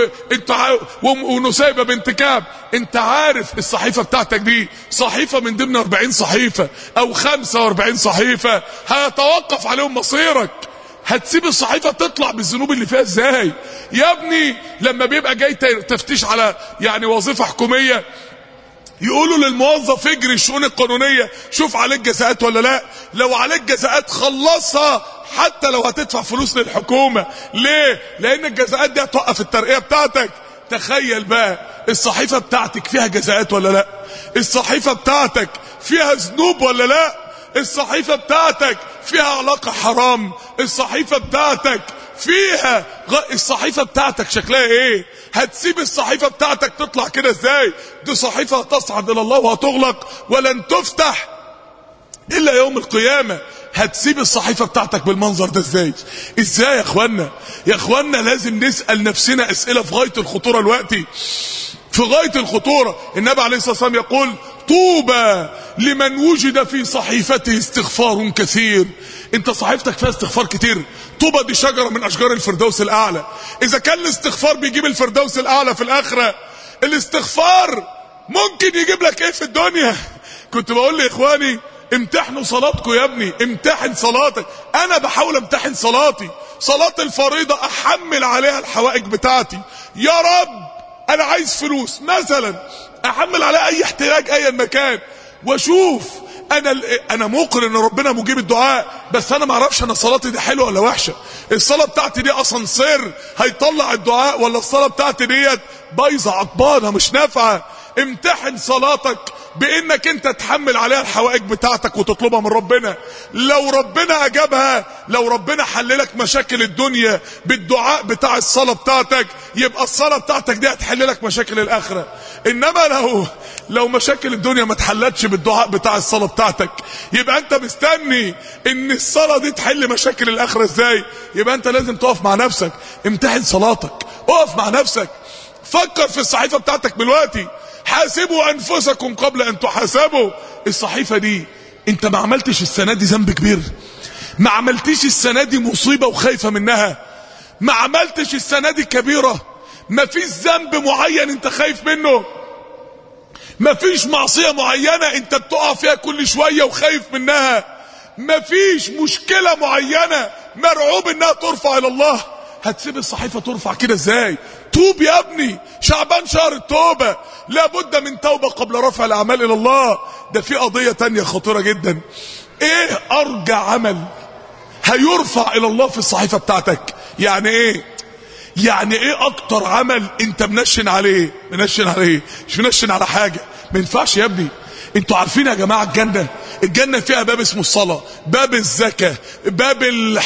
ونسيبة بنت كعب. انت عارف الصحيفة بتاعتك دي صحيفة من ضمن 40 صحيفة او 45 صحيفة هيتوقف عليهم مصيرك. هتسيب الصحيفة تطلع بالذنوب اللي فيها ازاي؟ يا ابني لما بيبقى جاي تفتيش على يعني وظيفة حكومية، يقولوا للموظف اجري الشؤون القانونية شوف عليك جزاءات ولا لا، لو عليك جزاءات خلصها حتى لو هتدفع فلوس للحكومة. ليه؟ لان الجزاءات دي هتوقف الترقية بتاعتك. تخيل بقى الصحيفة بتاعتك فيها جزاءات ولا لا؟ الصحيفة بتاعتك فيها ذنوب ولا لا؟ الصحيفة بتاعتك فيها علاقة حرام؟ الصحيفة بتاعتك فيها الصحيفة بتاعتك شكلها ايه؟ هتسيب الصحيفة بتاعتك تطلع كده ازاي؟ دي صحيفة هتصعد الى الله وهتغلق ولن تفتح الا يوم القيامة. هتسيب الصحيفة بتاعتك بالمنظر ده ازاي؟ ازاي يا اخوانا؟ يا اخوانا لازم نسأل نفسنا اسئلة في غاية الخطورة الوقتي، في غاية الخطورة. النبي عليه الصلاة والسلام يقول طوبى لمن وجد في صحيفته استغفار كثير. انت صحيفتك فيها استغفار كتير. طوبى دي شجرة من اشجار الفردوس الاعلى. اذا كان الاستغفار بيجيب الفردوس الاعلى في الاخرة، الاستغفار ممكن يجيب لك ايه في الدنيا؟ كنت بقول لاخواني امتحنوا صلاتكم يا ابني، امتحن صلاتك. انا بحاول امتحن صلاتي. صلاة الفريضة احمل عليها الحوائج بتاعتي. يا رب انا عايز فلوس مثلا، احمل عليها اي احتياج ايا مكان، واشوف انا موقن ان ربنا مجيب الدعاء، بس انا ما اعرفش انا صلاتي دي حلوه ولا وحشه. الصلاه بتاعتي دي اسانسير هيطلع الدعاء، ولا الصلاه بتاعتي ديت بايظه عطبانه مش نافعه. امتحن صلاتك بانك انت تحمل عليها الحوائج بتاعتك وتطلبها من ربنا. لو ربنا اجابها، لو ربنا حللك مشاكل الدنيا بالدعاء بتاع الصلاة بتاعتك، يبقى الصلاة بتاعتك دي هتحل لك مشاكل الاخرة. انما لو مشاكل الدنيا ما اتحلتش بالدعاء بتاع الصلاة بتاعتك، يبقى انت مستني ان الصلاة دي تحل مشاكل الاخرة ازاي؟ يبقى انت لازم تقف مع نفسك، امتحن صلاتك، اقف مع نفسك، فكر في الصحيفة بتاعتك دلوقتي. حاسبوا انفسكم قبل ان تحاسبوا. الصحيفة دي انت ما عملتش السنة دي ذنب كبير؟ ما عملتش السنة دي مصيبة وخايفة منها؟ ما عملتش السنة دي كبيرة؟ ما فيش ذنب معين انت خايف منه؟ ما فيش معصية معينة انت بتقع فيها كل شوية وخايف منها؟ ما فيش مشكلة معينة مرعوب انها ترفع الى الله؟ هتسيب الصحيفة ترفع كده ازاي؟ توب يا ابني، شعبان شهر التوبة، لابد من توبة قبل رفع الاعمال الى الله. ده في قضية تانية خطيرة جدا. ايه ارجع عمل هيرفع الى الله في الصحيفة بتاعتك؟ يعني ايه؟ يعني ايه اكتر عمل انت منشن عليه؟ مش منشن على حاجة. ما ينفعش يا ابني. انتوا عارفين يا جماعة الجنة فيها باب اسمه الصلاة، باب الزكاة، باب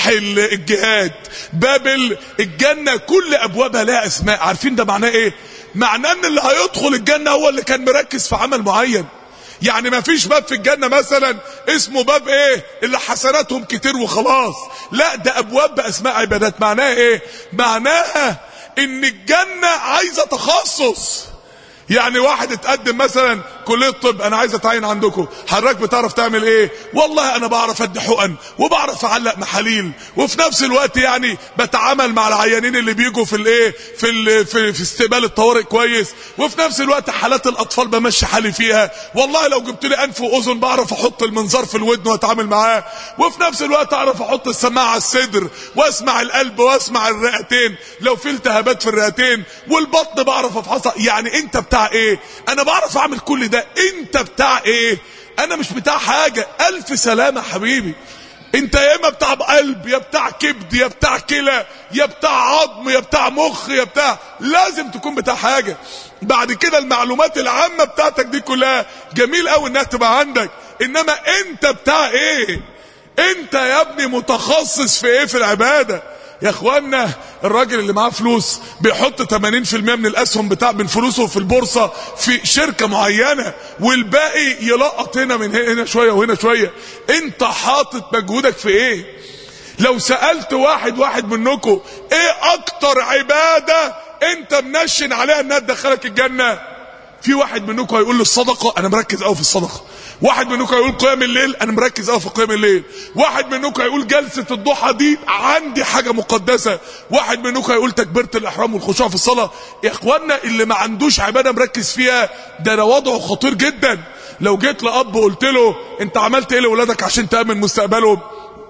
الجهاد، باب الجنة كل ابوابها لها اسماء. عارفين ده معناه ايه؟ معناه ان اللي هيدخل الجنة هو اللي كان مركز في عمل معين. يعني ما فيش باب في الجنة مثلا اسمه باب ايه اللي حسناتهم كتير وخلاص، لا ده ابواب باسماء عبادات. معناها ايه؟ معناها ان الجنة عايزة تخصص. يعني واحد اتقدم مثلا كلية طب، انا عايز اتعين عندكم، حضرتك بتعرف تعمل ايه؟ والله انا بعرف ادي حقن وبعرف اعلق محاليل، وفي نفس الوقت يعني بتعامل مع العيانين اللي بيجوا في الايه في استقبال الطوارئ كويس، وفي نفس الوقت حالات الاطفال بمشي حالي فيها، والله لو جبت لي انف واذن بعرف احط المنظار في الودن واتعامل معاه، وفي نفس الوقت اعرف احط السماعه على الصدر واسمع القلب واسمع الرئتين لو في التهابات في الرئتين، والبطن بعرف افحصها. يعني انت بتاع ايه؟ انا بعرف اعمل كل ده. انت بتاع ايه؟ انا مش بتاع حاجة. الف سلامة حبيبي. انت يا اما بتاع قلب، يا بتاع كبد، يا بتاع كلى، يا بتاع عظم، يا بتاع مخ، يا بتاع، لازم تكون بتاع حاجة. بعد كده المعلومات العامة بتاعتك دي كلها جميل قوي انها تبقى عندك، انما انت بتاع ايه؟ انت يا ابني متخصص في ايه في العبادة؟ يا اخوانا الراجل اللي معاه فلوس بيحط 80% من الاسهم من فلوسه في البورصة في شركة معينة، والباقي يلقط هنا من هنا شوية وهنا شوية. انت حاطط مجهودك في ايه؟ لو سألت واحد منكم ايه اكتر عبادة انت منشن عليها انها تدخلك الجنة، في واحد منكم هيقول لي الصدقة، انا مركز قوي في الصدقة. واحد منكم هيقول قيام الليل، انا مركز قوي في قيام الليل. واحد منكم هيقول جلسة الضحى دي عندي حاجة مقدسة. واحد منكم هيقول تكبيرة الاحرام والخشوع في الصلاة. يا اخوانا اللي ما عندوش عبادة مركز فيها ده وضعه خطير جدا. لو جيت لأب قلت له انت عملت ايه لأولادك عشان تأمن مستقبلهم؟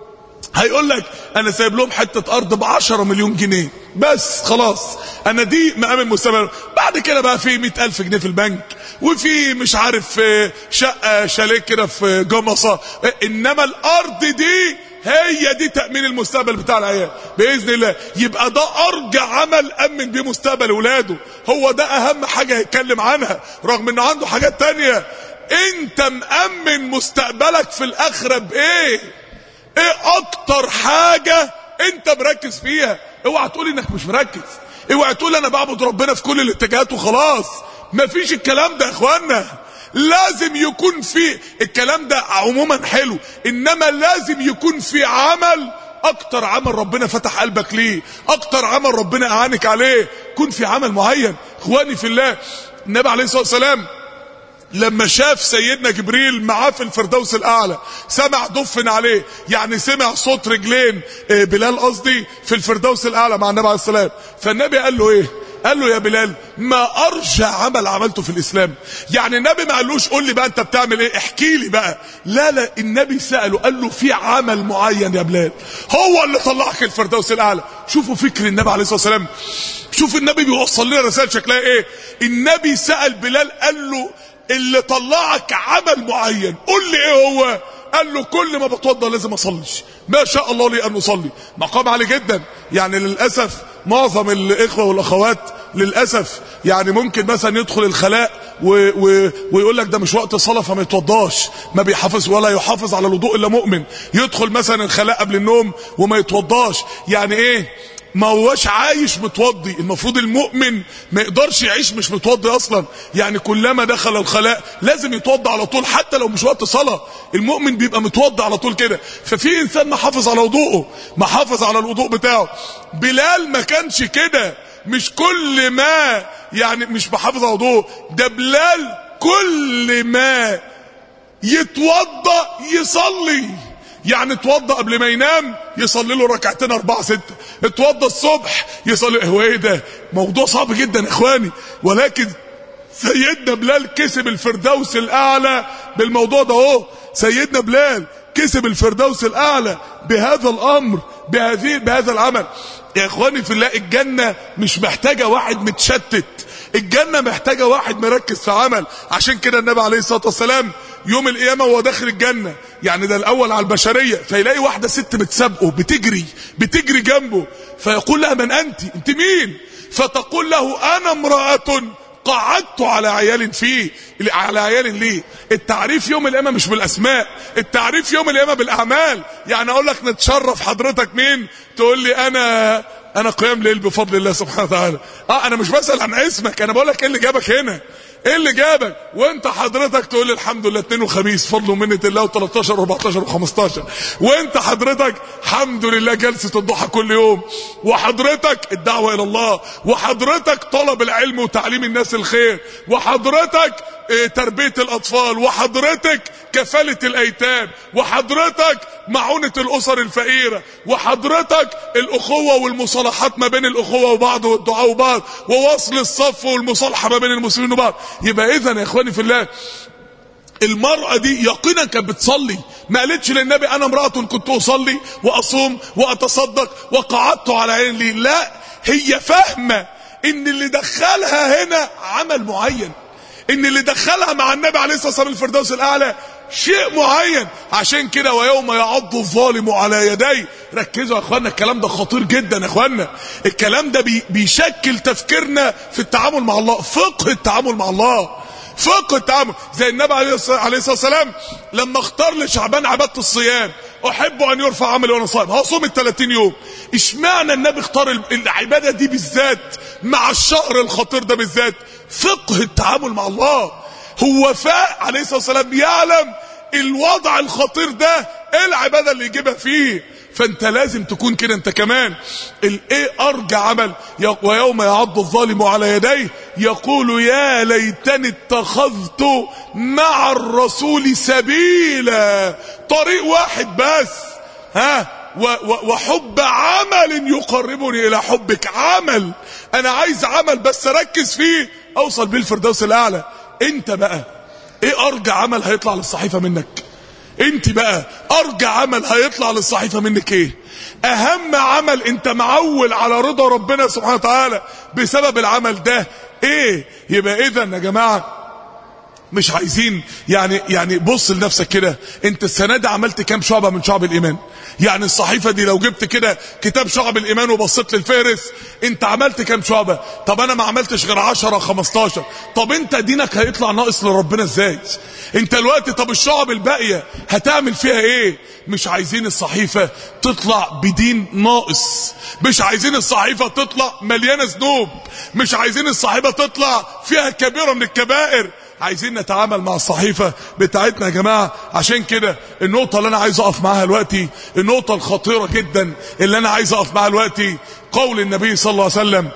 هيقول لك انا سايب لهم حته ارض ب10 مليون جنيه بس خلاص، انا دي مقام المستقبل. بعد كده بقى في 100,000 جنيه في البنك، وفي مش عارف شقه شاليه كده في جمصه، انما الارض دي هي دي تأمين المستقبل بتاع العيال بإذن الله. يبقى ده أرجع عمل أمن بيه مستقبل ولاده، هو ده أهم حاجة هيتكلم عنها، رغم إنه عنده حاجات تانية. أنت مأمن مستقبلك في الآخرة بإيه؟ إيه أكتر حاجة أنت مركز فيها؟ اوعى تقول إنك مش مركز، اوعى تقول أنا بعبد ربنا في كل الاتجاهات وخلاص. مفيش الكلام ده يا إخوانا. لازم يكون في الكلام ده عموما حلو، انما لازم يكون في عمل، اكتر عمل ربنا فتح قلبك ليه، اكتر عمل ربنا اعانك عليه، يكون في عمل معين. اخواني في الله، النبي عليه الصلاة والسلام لما شاف سيدنا جبريل معاه في الفردوس الاعلى، سمع دفن عليه، يعني سمع صوت رجلين بلال قصدي في الفردوس الاعلى مع النبي عليه الصلاة والسلام. فالنبي قال له ايه؟ قال له يا بلال ما ارجع عمل عملته في الاسلام. يعني النبي ما قالوش قول لي بقى انت بتعمل ايه، احكي لي بقى، لا النبي سأله قال له في عمل معين يا بلال هو اللي طلعك الفردوس الاعلى. شوفوا فكر النبي عليه الصلاة والسلام، شوف النبي بيوصل لنا رسالة شكلها ايه. النبي سأل بلال قال له اللي طلعك عمل معين قول لي ايه هو. قال له كل ما بتوضى لازم اصليش، ما شاء الله لي ان اصلي. مقام عالي جدا. يعني للاسف معظم الاخوه والاخوات للاسف يعني ممكن مثلا يدخل الخلاء ويقول لك ده مش وقت صلاه فما يتوضاش، ما بيحافظ ولا يحافظ على الوضوء الا مؤمن. يدخل مثلا الخلاء قبل النوم وما يتوضاش، يعني ايه؟ ما هوش عايش متوضي. المفروض المؤمن ما يقدرش يعيش مش متوضي اصلا، يعني كلما دخل الخلاء لازم يتوضى على طول حتى لو مش وقت صلاة. المؤمن بيبقى متوضى على طول كده. ففي انسان محافظ على وضوءه، محافظ على الوضوء بتاعه. بلال ما كانش كده، مش كل ما يعني مش محافظ على وضوءه، ده بلال كل ما يتوضى يصلي. يعني اتوضى قبل ما ينام يصلي له ركعتين 4 6، اتوضى الصبح يصلي. هو ايه ده؟ موضوع صعب جدا يا اخواني، ولكن سيدنا بلال كسب الفردوس الاعلى بالموضوع ده اهو. سيدنا بلال كسب الفردوس الاعلى بهذا الامر، بهذا العمل. يا اخواني في الله، الجنة مش محتاجة واحد متشتت، الجنة محتاجة واحد مركز في عمل. عشان كده النبي عليه الصلاة والسلام يوم القيامة وهو داخل الجنة، يعني ده الاول على البشرية، فيلاقي واحدة ست بتسابقه بتجري جنبه، فيقول لها من انت مين؟ فتقول له انا امرأة قعدت على عيال فيه. على عيال ليه؟ التعريف يوم القيامة مش بالاسماء، التعريف يوم القيامة بالاعمال. يعني اقول لك نتشرف حضرتك مين؟ تقول لي انا قيام ليل بفضل الله سبحانه وتعالى. انا مش بسأل عن اسمك، انا بقول لك ايه اللي جابك هنا، ايه اللي جابك. وانت حضرتك تقول لي الحمد لله 2 وخميس فضل ومنة الله و13 و14 و15. وانت حضرتك الحمد لله جلسة الضحى كل يوم، وحضرتك الدعوة الى الله، وحضرتك طلب العلم وتعليم الناس الخير، وحضرتك تربية الاطفال، وحضرتك كفالة الايتام، وحضرتك معونة الاسر الفقيرة، وحضرتك الاخوة والمصالحات ما بين الاخوة وبعض والدعاء وبعض، ووصل الصف والمصالحة ما بين المسلمين وبعض. يبقى اذا يا اخواني في الله، المرأة دي يقينا كانت بتصلي، ما قالتش للنبي انا امرأة كنت اصلي واصوم واتصدق وقعدت على عين لي، لا، هي فاهمة ان اللي دخلها هنا عمل معين، ان اللي دخلها مع النبي عليه الصلاة والسلام الفردوس الاعلى شيء معين. عشان كده ويوم يعض الظالم على يديه. ركزوا يا اخوانا، الكلام ده خطير جدا يا اخوانا، الكلام ده بيشكل تفكيرنا في التعامل مع الله، فقه التعامل مع الله، فقه التعامل. زي النبي عليه الصلاة والسلام لما اختار لشعبان عبادة الصيام، احب ان يرفع عملي وانا صائم، هصوم ال30 يوم. اشمعنى النبي اختار العبادة دي بالذات مع الشهر الخطير ده بالذات؟ فقه التعامل مع الله. هو عليه الصلاة والسلام يعلم الوضع الخطير ده ايه العبادة اللي يجيبها فيه. فانت لازم تكون كده انت كمان. ايه ارجع عمل؟ ويوم يعض الظالم على يديه يقول يا ليتني اتخذت مع الرسول سبيلا. طريق واحد بس، وحب عمل يقربني الى حبك. عمل، انا عايز عمل بس ركز فيه اوصل بيه الفردوس الاعلى. انت بقى ايه ارجع عمل هيطلع للصحيفة منك؟ انت بقى ارجى عمل هيطلع للصحيفة منك ايه؟ اهم عمل انت معول على رضا ربنا سبحانه وتعالى بسبب العمل ده ايه؟ يبقى اذا يا جماعة مش عايزين يعني بص لنفسك كده، انت السنة دي عملت كام شعبة من شعب الايمان؟ يعني الصحيفة دي لو جبت كده كتاب شعب الايمان وبصيت للفهرس انت عملت كام شعبة؟ طب انا ما عملتش غير 10 15. طب انت دينك هيطلع ناقص لربنا ازاي؟ انت الوقت طب الشعب الباقية هتعمل فيها ايه؟ مش عايزين الصحيفة تطلع بدين ناقص، مش عايزين الصحيفة تطلع مليانة ذنوب، مش عايزين الصحيفة تطلع فيها كبيرة من الكبائر. عايزين نتعامل مع الصحيفة بتاعتنا يا جماعة. عشان كده النقطة اللي انا عايز اقف معاها دلوقتي، النقطة الخطيرة جدا اللي انا عايز اقف معاها دلوقتي، قول النبي صلى الله عليه وسلم: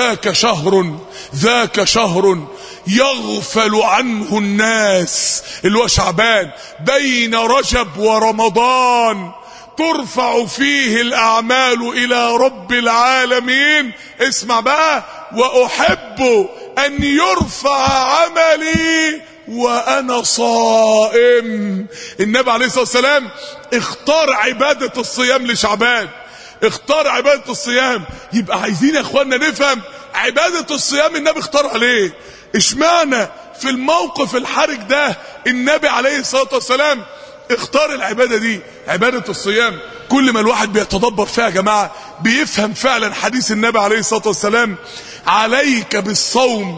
ذاك شهر يغفل عنه الناس، اللي هو شعبان، بين رجب ورمضان ترفع فيه الأعمال إلى رب العالمين. اسمع بقى: وأحب أن يرفع عملي وأنا صائم. النبي عليه الصلاة والسلام اختار عبادة الصيام لشعبان، اختار عبادة الصيام. يبقى عايزين يا اخوانا نفهم عبادة الصيام النبي اختارها ليه؟ اشمعنى في الموقف الحرج ده النبي عليه الصلاة والسلام اختار العبادة دي، عبادة الصيام؟ كل ما الواحد بيتدبر فيها يا جماعة بيفهم فعلا حديث النبي عليه الصلاة والسلام: عليك بالصوم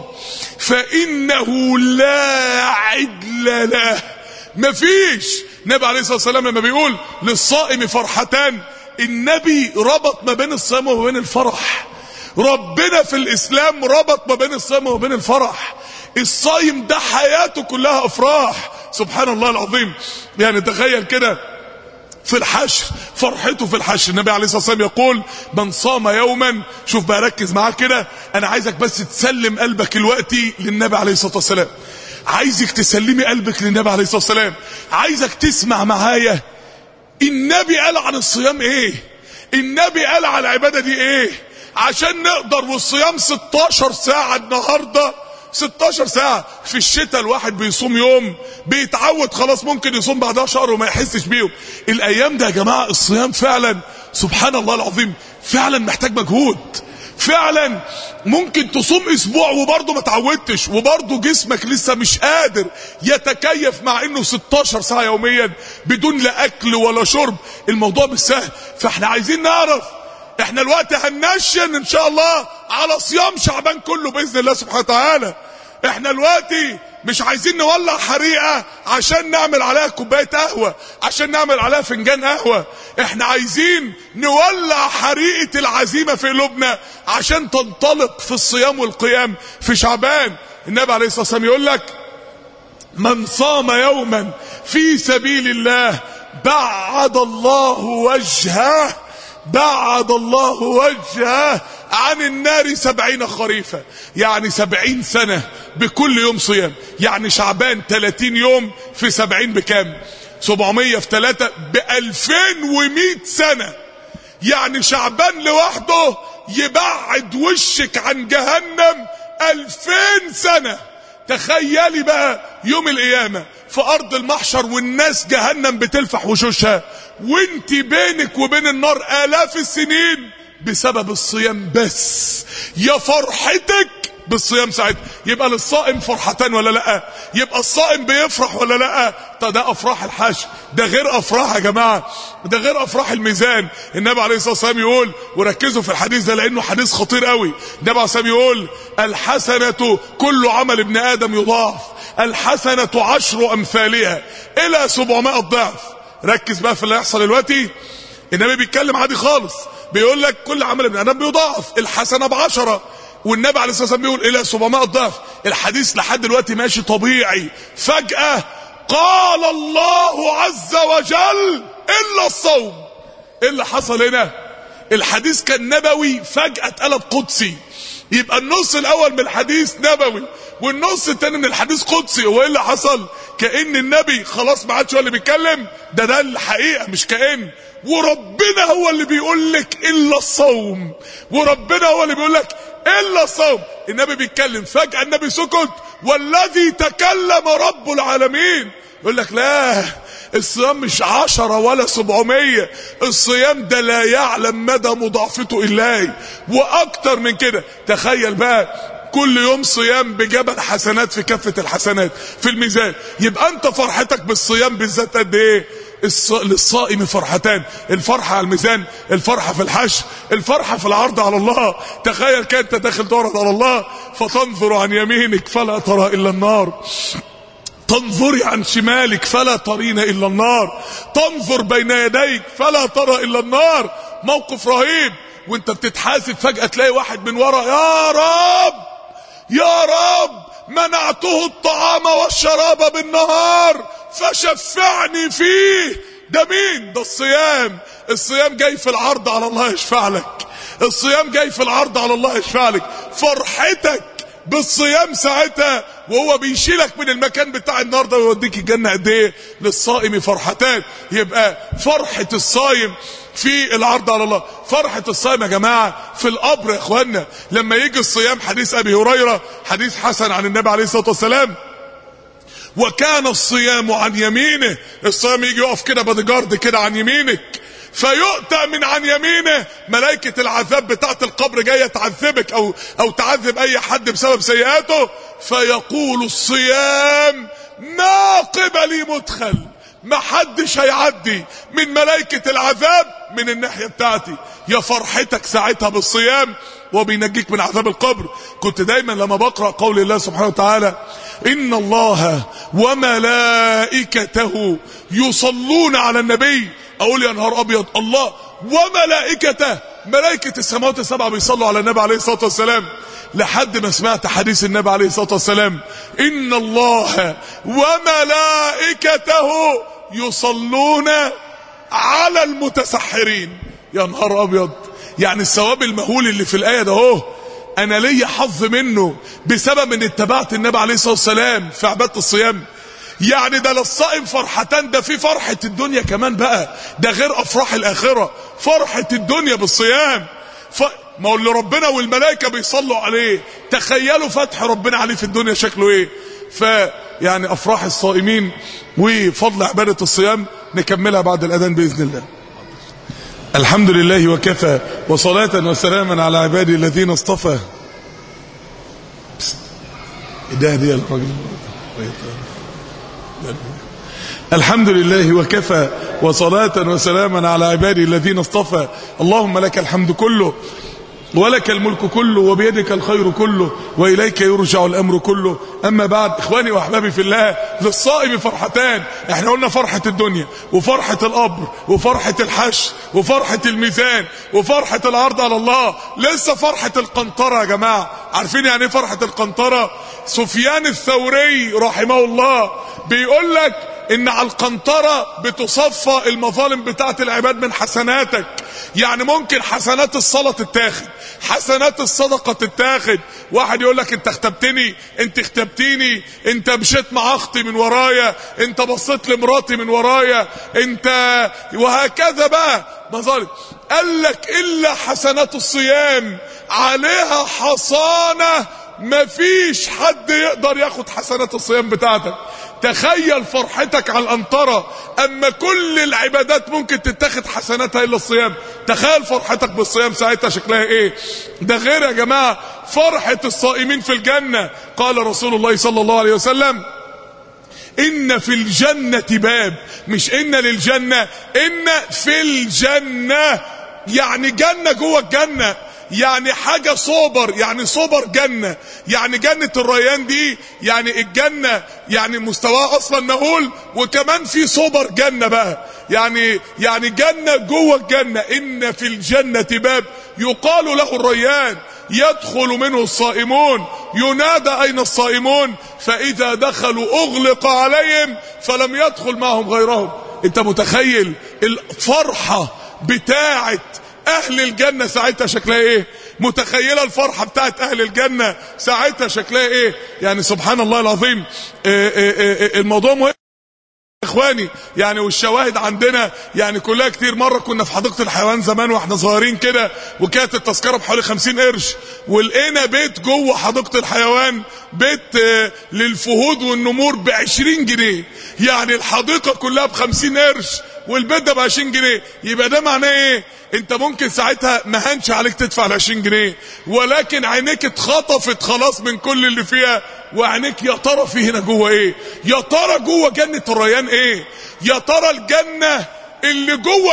فإنه لا عدل له. مفيش. النبي عليه الصلاة والسلام لما بيقول للصائم فرحتان، النبي ربط ما بين الصيام وما بين الفرح. ربنا في الإسلام ربط ما بين الصيام وما بين الفرح. الصايم ده حياته كلها أفراح. سبحان الله العظيم. يعني تخيل كده في الحشر، فرحته في الحشر. النبي عليه الصلاة والسلام يقول: من صام يوما، شوف بقى ركز معاه كده، انا عايزك بس تسلم قلبك الوقتي للنبي عليه الصلاة والسلام، عايزك تسلمي قلبك للنبي عليه الصلاة والسلام، عايزك تسمع معايا النبي قال عن الصيام ايه، النبي قال عن العبادة دي ايه، عشان نقدر. والصيام 16 ساعة النهاردة، 16 ساعة. في الشتاء الواحد بيصوم يوم بيتعود خلاص، ممكن يصوم بعدها شهر وما يحسش بيهم. الايام ده يا جماعة الصيام فعلا سبحان الله العظيم فعلا محتاج مجهود. فعلا ممكن تصوم اسبوع وبرضه ما تعودتش، وبرضه جسمك لسه مش قادر يتكيف مع انه 16 ساعة يوميا بدون لا اكل ولا شرب. الموضوع مش سهل. فاحنا عايزين نعرف احنا الوقت هننشن ان شاء الله على صيام شعبان كله باذن الله سبحانه وتعالى. احنا الوقت مش عايزين نولع حريقة عشان نعمل عليها كوباية قهوة، عشان نعمل عليها فنجان قهوة. احنا عايزين نولع حريقة العزيمة في قلوبنا عشان تنطلق في الصيام والقيام في شعبان. النبي عليه الصلاة والسلام يقول لك: من صام يوما في سبيل الله بعد الله وجهه عن النار 70 خريفا. يعني 70 سنة بكل يوم صيام. يعني شعبان 30 يوم في 70 بكام؟ 700 في 3 ب2100 سنة. يعني شعبان لوحده يبعد وشك عن جهنم 2000 سنة. تخيلي بقى يوم القيامة في أرض المحشر والناس جهنم بتلفح وشوشها، وانت بينك وبين النار آلاف السنين بسبب الصيام بس. يا فرحتك بالصيام ساعتها. يبقى للصائم فرحتان ولا لا؟ يبقى الصائم بيفرح ولا لا؟ ده افراح الحشر، ده غير افراح يا جماعه، ده غير افراح الميزان. النبي عليه الصلاه والسلام يقول، وركزوا في الحديث ده لانه حديث خطير قوي. النبي عليه الصلاه والسلام يقول: الحسنه كل عمل ابن ادم يضاعف، الحسنه 10 امثالها الى 700 ضعف. ركز بقى في اللي هيحصل دلوقتي. النبي بيتكلم عادي خالص، بيقول لك كل عمل ابن ادم بيضاعف، الحسنه ب10، والنبي عليه الصلاه والسلام بيقول الى 700 ضعف. الحديث لحد دلوقتي ماشي طبيعي. فجأة قال الله عز وجل: الا الصوم. ايه اللي حصل هنا؟ الحديث كان نبوي فجأة اتقلب قدسي. يبقى النص الاول من الحديث نبوي والنص الثاني من الحديث قدسي. هو ايه اللي حصل؟ كأن النبي خلاص ما عادش هو اللي بيتكلم، ده الحقيقة مش كأن. وربنا هو اللي بيقول لك الا الصوم، وربنا هو اللي بيقول لك الا الصوم. النبي بيتكلم فجأة النبي سكت، والذي تكلم رب العالمين. يقول لك لا، الصيام مش 10 ولا 700، الصيام ده لا يعلم مدى مضاعفته إلا واكتر من كده. تخيل بقى كل يوم صيام بجبل حسنات في كفة الحسنات في الميزان. يبقى انت فرحتك بالصيام بالذات قد ايه؟ للصائم فرحتان، الفرحة على الميزان، الفرحة في الحشر، الفرحة في العرض على الله. تخيل كده انت داخل تعرض على الله، فتنظر عن يمينك فلا ترى الا النار، تنظري عن شمالك فلا ترين الا النار، تنظر بين يديك فلا ترى الا النار. موقف رهيب. وانت بتتحاسب فجأة تلاقي واحد من ورا، يا رب يا رب منعته الطعام والشراب بالنهار فشفعني فيه. ده مين؟ ده الصيام. الصيام جاي في العرض على الله يشفع لك، الصيام جاي في العرض على الله يشفع لك. فرحتك بالصيام ساعتها وهو بيشيلك من المكان بتاع النار ده ويوديك الجنة قد ايه؟ للصائم فرحتان. يبقى فرحة الصائم في العرض على الله. فرحة الصائم يا جماعة في القبر يا اخوانا لما يجي الصيام. حديث ابي هريرة، حديث حسن عن النبي عليه الصلاة والسلام، وكان الصيام عن يمينه. الصيام يجي يقف كده باديجارد كده عن يمينك، فيؤتى من عن يمينه ملائكة العذاب بتاعت القبر جاية تعذبك او تعذب اي حد بسبب سيئاته، فيقول الصيام ما قبلي مدخل، ما حدش هيعدي من ملائكة العذاب من الناحية بتاعتي. يا فرحتك ساعتها بالصيام وبينجيك من عذاب القبر. كنت دايما لما بقرأ قول الله سبحانه وتعالى إن الله وملائكته يصلون على النبي، أقول يا نهار أبيض، الله وملائكته، ملائكة السماوات السبعة بيصلوا على النبي عليه الصلاة والسلام. لحد ما سمعت حديث النبي عليه الصلاة والسلام إن الله وملائكته يصلون على المتسحرين. يا نهار أبيض، يعني الثواب المهول اللي في الآية ده اهو أنا ليا حظ منه بسبب ان اتبعت النبي عليه الصلاة والسلام في عبادة الصيام. يعني ده للصائم فرحتان، ده في فرحة الدنيا كمان بقى، ده غير أفراح الآخرة، فرحة الدنيا بالصيام. ما هو اللي ربنا والملائكة بيصلوا عليه، تخيلوا فتح ربنا عليه في الدنيا شكله ايه. فيعني أفراح الصائمين وفضل عبادة الصيام نكملها بعد الأذان بإذن الله. الحمد لله وكفى، وصلاة وسلاما على عبادي الذين اصطفى. ده هدية الراجل. الحمد لله وكفى، وصلاة وسلاما على عبادي الذين اصطفى. اللهم لك الحمد كله ولك الملك كله وبيدك الخير كله وإليك يرجع الأمر كله. أما بعد، إخواني وأحبابي في الله، للصائم فرحتان. احنا قلنا فرحة الدنيا وفرحة القبر وفرحة الحشر وفرحة الميزان وفرحة العرض على الله. لسه فرحة القنطرة يا جماعة. عارفين يعني ايه فرحة القنطرة؟ سفيان الثوري رحمه الله بيقول لك ان على القنطرة بتصفى المظالم بتاعت العباد من حسناتك. يعني ممكن حسنات الصلاة تتاخد، حسنات الصدقة تتاخد. واحد يقول لك انت اختبتني، انت اختبتيني، انت مشيت مع اختي من ورايا، انت بصيت لمراتي من ورايا، انت، وهكذا بقى مظالم. قال لك الا حسنات الصيام عليها حصانة، مفيش حد يقدر ياخد حسنات الصيام بتاعتك. تخيل فرحتك على القنطرة، اما كل العبادات ممكن تتاخد حسناتها الا الصيام. تخيل فرحتك بالصيام ساعتها شكلها ايه. ده غير يا جماعة فرحة الصائمين في الجنة. قال رسول الله صلى الله عليه وسلم إن في الجنة باب، مش إن للجنة، إن في الجنة، يعني جنة جوه الجنة، يعني حاجة صوبر، يعني صوبر جنة، يعني جنة الريان دي، يعني الجنة يعني مستواها اصلا مهول، وكمان في صوبر جنة بقى، يعني جنة جوه الجنة. ان في الجنة باب يقال له الريان يدخل منه الصائمون، ينادى اين الصائمون، فاذا دخلوا اغلق عليهم فلم يدخل معهم غيرهم. انت متخيل الفرحة بتاعت اهل الجنة ساعتها شكلها ايه؟ متخيلة الفرحة بتاعت اهل الجنة ساعتها شكلها ايه؟ يعني سبحان الله العظيم. الموضوع مهم. اخواني يعني والشواهد عندنا يعني كلها كتير. مرة كنا في حديقة الحيوان زمان واحنا صغيرين كده، وكانت التذكرة بحوالي 50 قرش، ولقينا بيت جوه حديقة الحيوان، بيت للفهود والنمور ب20 جنيه. يعني الحديقة كلها ب50 قرش والبيت ده ب20 جنيه. يبقى ده معناه ايه؟ انت ممكن ساعتها ما هنش عليك تدفع ال20 جنيه، ولكن عينيك اتخطفت خلاص من كل اللي فيها، وعينيك يا ترى في هنا جوه ايه؟ يا ترى جوه جنة الريان ايه؟ يا ترى الجنة اللي جوه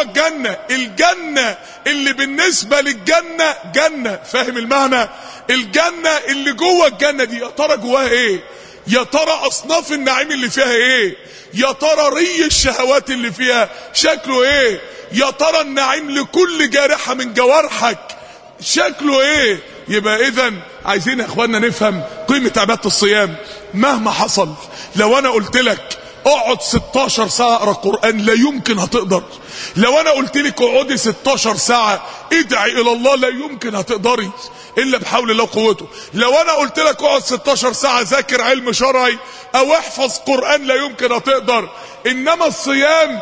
الجنة اللي بالنسبة للجنة جنة، فاهم المعنى؟ الجنة اللي جوه الجنة دي يا ترى جواها ايه؟ يا ترى اصناف النعيم اللي فيها ايه؟ يا ترى ري الشهوات اللي فيها شكله ايه؟ يا ترى النعيم لكل جارحة من جوارحك شكله ايه؟ يبقى اذا عايزين يا اخواننا نفهم قيمة عبادة الصيام. مهما حصل، لو انا قلت لك اقعد 16 ساعة اقرأ قرآن لا يمكن هتقدر. لو انا قلت لك اقعدي 16 ساعة ادعي الى الله لا يمكن هتقدري الا بحول الله وقوته. لو انا قلت لك اقعد 16 ساعة ذاكر علم شرعي او احفظ قرآن لا يمكن هتقدر. انما الصيام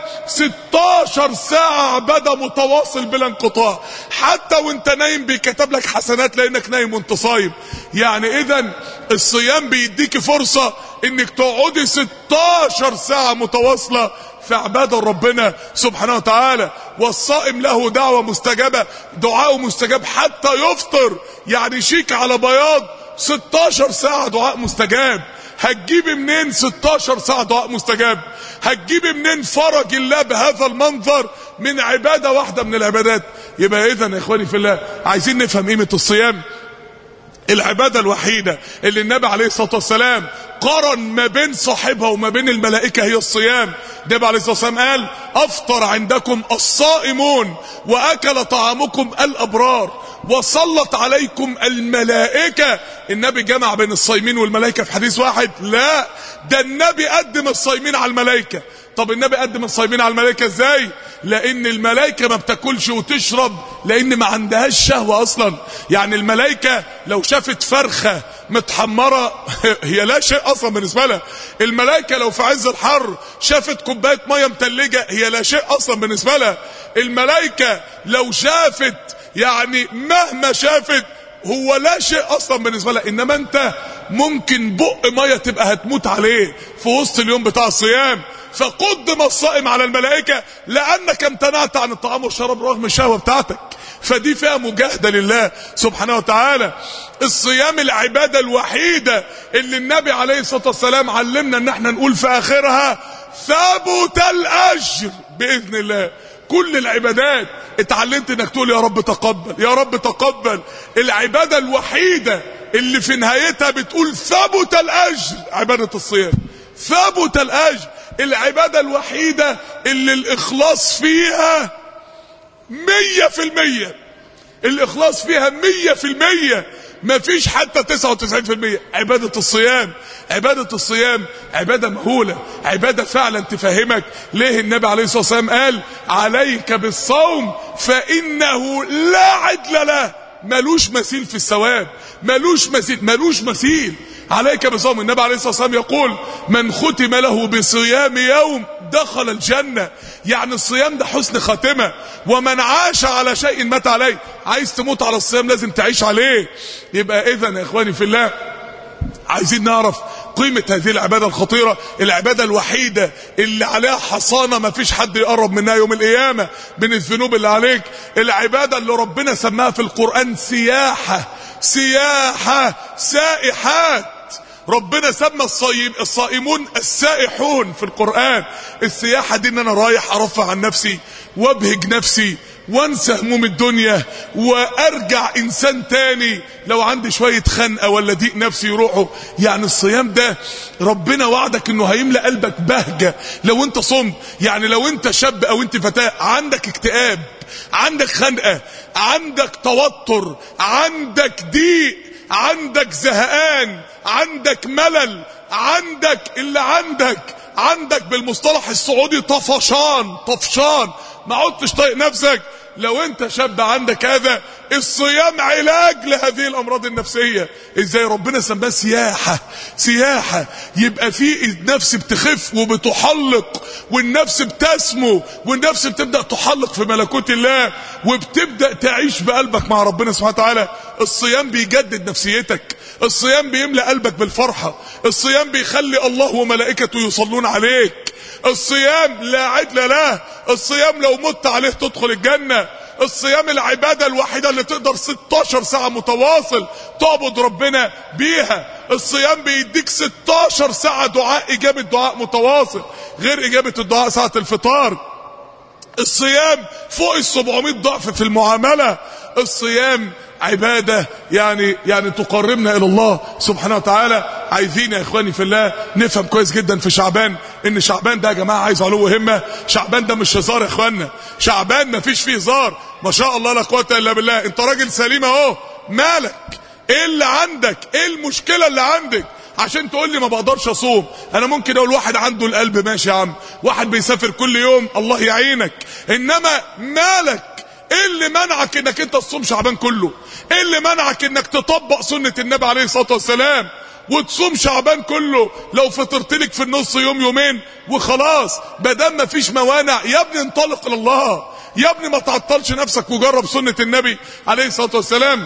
16 ساعة عبادة متواصل بلا انقطاع، حتى وانت نايم بيكتب لك حسنات لانك نايم وانت صايم. يعني اذا الصيام بيديك فرصة انك تقعدي 16 ساعة متواصلة في عبادة ربنا سبحانه وتعالى. والصائم له دعوة مستجابة، دعاء مستجاب حتى يفطر. يعني شيك على بياض 16 ساعة دعاء مستجاب. هتجيبي منين 16 ساعة دعاء مستجاب؟ هتجيبي منين فرج الله بهذا المنظر من عبادة واحدة من العبادات؟ يبقى اذا يا اخواني في الله عايزين نفهم قيمة الصيام. العبادة الوحيدة اللي النبي عليه الصلاة والسلام قارن ما بين صاحبها وما بين الملائكة هي الصيام. النبي عليه الصلاة والسلام قال افطر عندكم الصائمون واكل طعامكم الابرار وصلت عليكم الملائكة. النبي جمع بين الصايمين والملائكة في حديث واحد؟ لا، ده النبي قدم الصايمين على الملائكة. طب النبي قدم الصايمين على الملائكة ازاي؟ لان الملائكة ما بتاكلش وتشرب لان ما عندهاش شهوة اصلا. يعني الملائكة لو شافت فرخة متحمرة هي لا شيء اصلا بالنسبة لها. الملائكة لو في عز الحر شافت كوباية مية متلجة هي لا شيء اصلا بالنسبة لها. الملائكة لو شافت يعني مهما شافت هو لا شيء اصلا بالنسبة لها. انما انت ممكن بق مية تبقى هتموت عليه في وسط اليوم بتاع الصيام، فقدم الصائم على الملائكة لأنك امتنعت عن الطعام والشراب رغم الشهوة بتاعتك. فدي فيها مجاهدة لله سبحانه وتعالى. الصيام العبادة الوحيدة اللي النبي عليه الصلاة والسلام علمنا ان احنا نقول في اخرها ثبت الأجر بإذن الله. كل العبادات اتعلمت انك تقول يا رب تقبل يا رب تقبل. العبادة الوحيدة اللي في نهايتها بتقول ثبت الأجر عبادة الصيام. ثبت الأجر العبادة الوحيدة اللي الإخلاص فيها 100%. الإخلاص فيها 100%، مفيش حتى 99%. عبادة الصيام. عبادة الصيام عبادة مهولة، عبادة فعلا تفهمك ليه النبي عليه الصلاة والسلام قال عليك بالصوم فإنه لا عدل له. ملوش مثيل في الثواب، ملوش مثيل. عليك بصوم. النبي عليه الصلاة والسلام يقول من ختم له بصيام يوم دخل الجنة. يعني الصيام ده حسن خاتمة. ومن عاش على شيء مات عليه. عايز تموت على الصيام لازم تعيش عليه. يبقى اذا يا اخواني في الله عايزين نعرف قيمة هذه العبادة الخطيرة، العبادة الوحيدة اللي عليها حصانة ما فيش حد يقرب منها يوم القيامة من الذنوب اللي عليك. العبادة اللي ربنا سماها في القرآن سياحة سائحات. ربنا سمى الصائمون السائحون في القرآن. السياحة دي ان انا رايح ارفع عن نفسي وابهج نفسي وانسى هموم الدنيا وارجع انسان تاني. لو عندي شوية خنقة ولا ضيق نفسي يروحوا. يعني الصيام ده ربنا وعدك انه هيملأ قلبك بهجة لو انت صمت. يعني لو انت شاب او انت فتاة عندك اكتئاب، عندك خنقة، عندك توتر، عندك ضيق، عندك زهقان، عندك ملل، عندك اللي عندك بالمصطلح السعودي طفشان، ما عدتش طايق نفسك. لو انت شاب عندك هذا، الصيام علاج لهذه الامراض النفسية. ازاي ربنا سماه سياحة، يبقى فيه النفس بتخف وبتحلق، والنفس بتسمو، والنفس بتبدأ تحلق في ملكوت الله، وبتبدأ تعيش بقلبك مع ربنا سبحانه وتعالى. الصيام بيجدد نفسيتك، الصيام بيملأ قلبك بالفرحة، الصيام بيخلي الله وملائكته يصلون عليك، الصيام لا عدل له، الصيام لو مت عليه تدخل الجنة، الصيام العبادة الوحيدة اللي تقدر 16 ساعة متواصل تعبد ربنا بيها. الصيام بيديك 16 ساعة دعاء، إجابة دعاء متواصل غير إجابة الدعاء ساعة الفطار. الصيام فوق 700 ضعف في المعاملة. الصيام عبادة يعني تقربنا إلى الله سبحانه وتعالى. عايزين يا إخواني في الله نفهم كويس جدا في شعبان إن شعبان ده يا جماعة عايز علو همة. شعبان ده مش هزار يا إخواننا، شعبان ما فيش فيه هزار. ما شاء الله لا قوة إلا بالله. أنت راجل سليم أهو، مالك؟ إيه اللي عندك؟ إيه المشكلة اللي عندك عشان تقول لي ما بقدرش أصوم؟ أنا ممكن أقول واحد عنده القلب ماشي يا عم، واحد بيسافر كل يوم، الله يعينك. إنما مالك؟ ايه اللي منعك انك انت تصوم شعبان كله؟ ايه اللي منعك انك تطبق سنة النبي عليه الصلاة والسلام وتصوم شعبان كله؟ لو فطرت لك في النص يوم يومين وخلاص، بدل ما فيش موانع يا ابني انطلق لله، يا ابني ما تعطلش نفسك وجرب سنة النبي عليه الصلاة والسلام.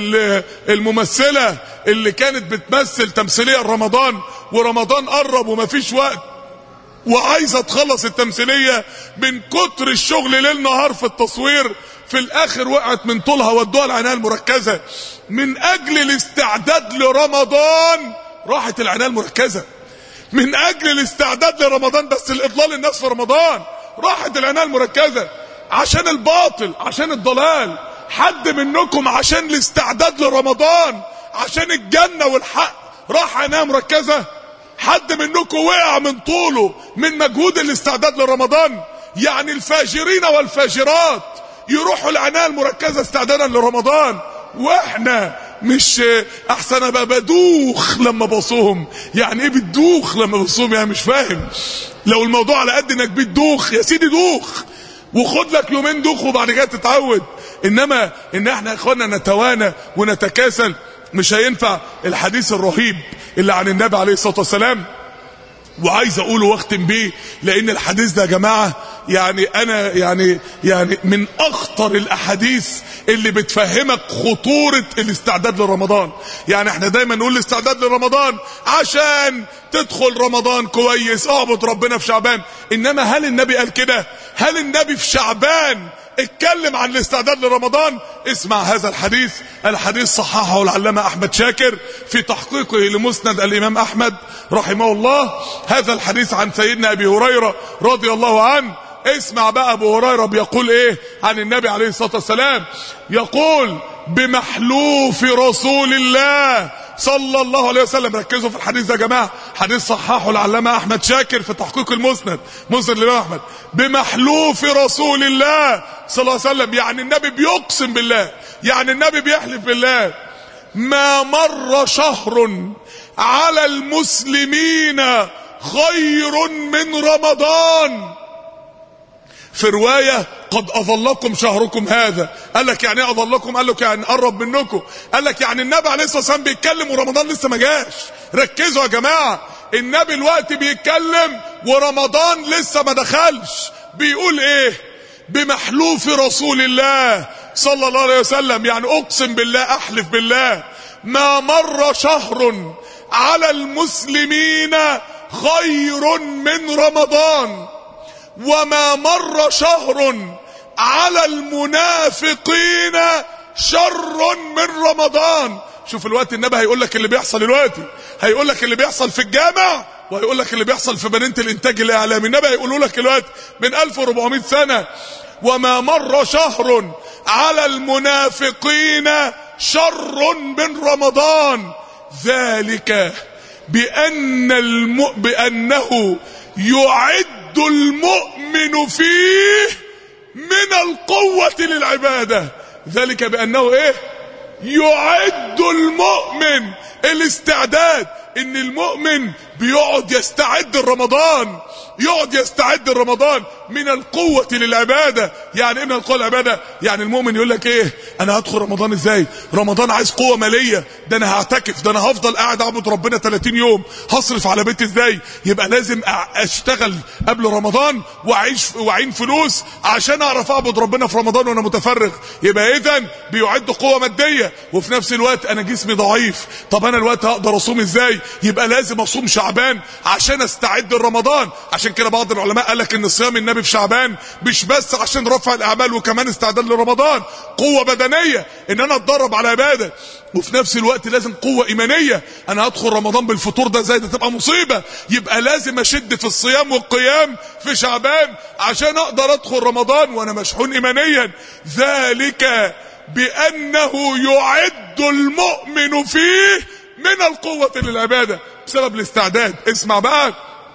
الممثلة اللي كانت بتمثل تمثيلية رمضان، ورمضان قرب وما فيش وقت وعايزة تخلص التمثيلية، من كتر الشغل ليل نهار في التصوير، في الاخر وقعت من طولها ودوها العناية المركزة. من اجل الاستعداد لرمضان راحت العناية المركزة، من اجل الاستعداد لرمضان، بس الاضلال الناس في رمضان راحت العناية المركزة عشان الباطل، عشان الضلال. حد منكم عشان الاستعداد لرمضان، عشان الجنة والحق، راح عناية مركزة؟ حد منكم وقع من طوله من مجهود الاستعداد لرمضان؟ يعني الفاجرين والفاجرات يروحوا العناية المركزة استعدادا لرمضان، واحنا مش احسن ابقى بدوخ لما بصوم؟ يعني ايه بتدوخ لما بصوم؟ يعني مش فاهم. لو الموضوع على قد انك بتدوخ يا سيدي دوخ، وخد لك يومين دوخ وبعد كده تتعود. انما ان احنا يا اخوانا نتوانى ونتكاسل مش هينفع. الحديث الرهيب اللي عن النبي عليه الصلاة والسلام، وعايز اقوله واختم بيه، لان الحديث ده يا جماعة انا من اخطر الاحاديث اللي بتفهمك خطورة الاستعداد لرمضان. يعني احنا دايما نقول الاستعداد لرمضان عشان تدخل رمضان كويس، اعبد ربنا في شعبان. انما هل النبي قال كده؟ هل النبي في شعبان اتكلم عن الاستعداد لرمضان؟ اسمع هذا الحديث. الحديث صححه العلامة احمد شاكر في تحقيقه لمسند الامام احمد رحمه الله. هذا الحديث عن سيدنا ابي هريرة رضي الله عنه. اسمع بقى ابو هريرة بيقول ايه عن النبي عليه الصلاة والسلام. يقول بمحلوف رسول الله صلى الله عليه وسلم. ركزوا في الحديث ده يا جماعة، حديث صححه العلامة احمد شاكر في تحقيق المسند، مسند الامام احمد. بمحلوف رسول الله صلى الله عليه وسلم، يعني النبي بيقسم بالله، يعني النبي بيحلف بالله. ما مر شهر على المسلمين خير من رمضان. في رواية قد أظلكم شهركم هذا. قال لك يعني ايه أظلكم؟ قال لك يعني قرب منكم. قال لك يعني النبي عليه الصلاة والسلام بيتكلم ورمضان لسه ما جاش. ركزوا يا جماعة، النبي الوقت بيتكلم ورمضان لسه ما دخلش. بيقول ايه؟ بمحلوف رسول الله صلى الله عليه وسلم، يعني اقسم بالله، احلف بالله، ما مر شهر على المسلمين خير من رمضان، وما مر شهر على المنافقين شر من رمضان. شوف الوقت النبي هيقول لك اللي بيحصل دلوقتي، هيقول لك اللي بيحصل في الجامع، وهيقول لك اللي بيحصل في مدينة الانتاج الاعلامي. النبي هيقولوا لك الوقت من 1400 سنة. وما مر شهر على المنافقين شر من رمضان، ذلك بأنه يعد المؤمن فيه من القوة للعبادة. ذلك بأنه ايه؟ يعد المؤمن، الاستعداد. ان المؤمن بيقعد يستعد لرمضان، يقعد يستعد لرمضان من القوة للعبادة. يعني ايه من القوة للعبادة؟ يعني المؤمن يقول لك ايه، انا هدخل رمضان ازاي؟ رمضان عايز قوة مالية، ده انا هعتكف، ده انا هفضل قاعد اعبد ربنا 30 يوم، هصرف على بيتي ازاي؟ يبقى لازم اشتغل قبل رمضان واعين فلوس عشان اعرف اعبد ربنا في رمضان وانا متفرغ. يبقى اذا بيعد قوة مادية، وفي نفس الوقت انا جسمي ضعيف، طب انا الوقت هقدر اصوم ازاي؟ يبقى لازم اصوم شعبان عشان استعد لرمضان. عشان كده بعض العلماء قال لك ان صيام النبي في شعبان مش بس عشان رفع الاعمال وكمان استعداد لرمضان، قوة بدنية ان انا اتدرب على عبادة، وفي نفس الوقت لازم قوة ايمانية. انا هدخل رمضان بالفطور ده زي ده تبقى مصيبة، يبقى لازم اشد في الصيام والقيام في شعبان عشان اقدر ادخل رمضان وانا مشحون ايمانيا. ذلك بانه يعد المؤمن فيه من القوة للعبادة بسبب الاستعداد. اسمع بقى،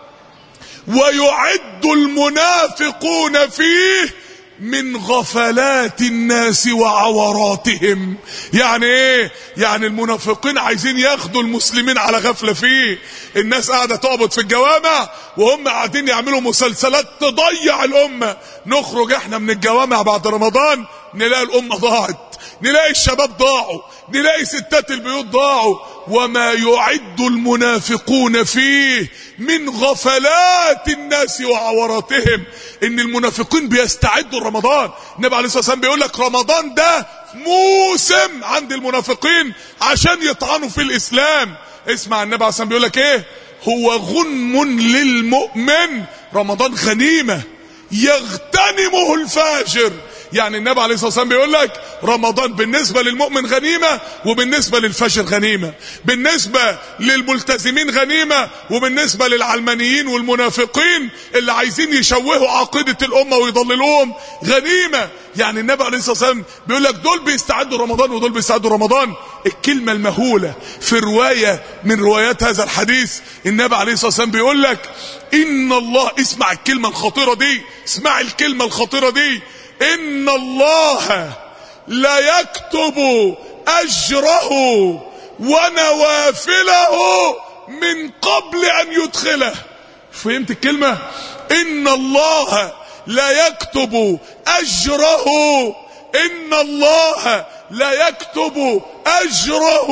ويعد المنافقون فيه من غفلات الناس وعوراتهم. يعني ايه؟ يعني المنافقين عايزين ياخدوا المسلمين على غفلة فيه. الناس قاعدة تعبد في الجوامع وهم قاعدين يعملوا مسلسلات تضيع الامة. نخرج احنا من الجوامع بعد رمضان نلاقي الامة ضاعت، نلاقي الشباب ضاعوا، نلاقي ستات البيوت ضاعوا. وما يعد المنافقون فيه من غفلات الناس وعوراتهم، ان المنافقين بيستعدوا لرمضان. النبي عليه الصلاة والسلام بيقول لك رمضان ده موسم عند المنافقين عشان يطعنوا في الاسلام. اسمع النبي عليه الصلاة والسلام بيقول لك ايه، هو غنم للمؤمن، رمضان غنيمة يغتنمه الفاجر. يعني النبي عليه الصلاة والسلام بيقول لك رمضان بالنسبة للمؤمن غنيمة، وبالنسبة للفاجر غنيمة، بالنسبة للملتزمين غنيمة، وبالنسبة للعلمانيين والمنافقين اللي عايزين يشوهوا عقيدة الأمة ويضللوهم غنيمة. يعني النبي عليه الصلاة والسلام بيقول لك دول بيستعدوا رمضان ودول بيستعدوا رمضان. الكلمة المهولة في رواية من روايات هذا الحديث، النبي عليه الصلاة والسلام بيقول لك إن الله، اسمع الكلمة الخطيرة دي، اسمع الكلمة الخطيرة دي، إن الله لا يكتب أجره ونوافله من قبل أن يدخله. فهمت الكلمة؟ إن الله لا يكتب أجره، إن الله لا يكتب أجره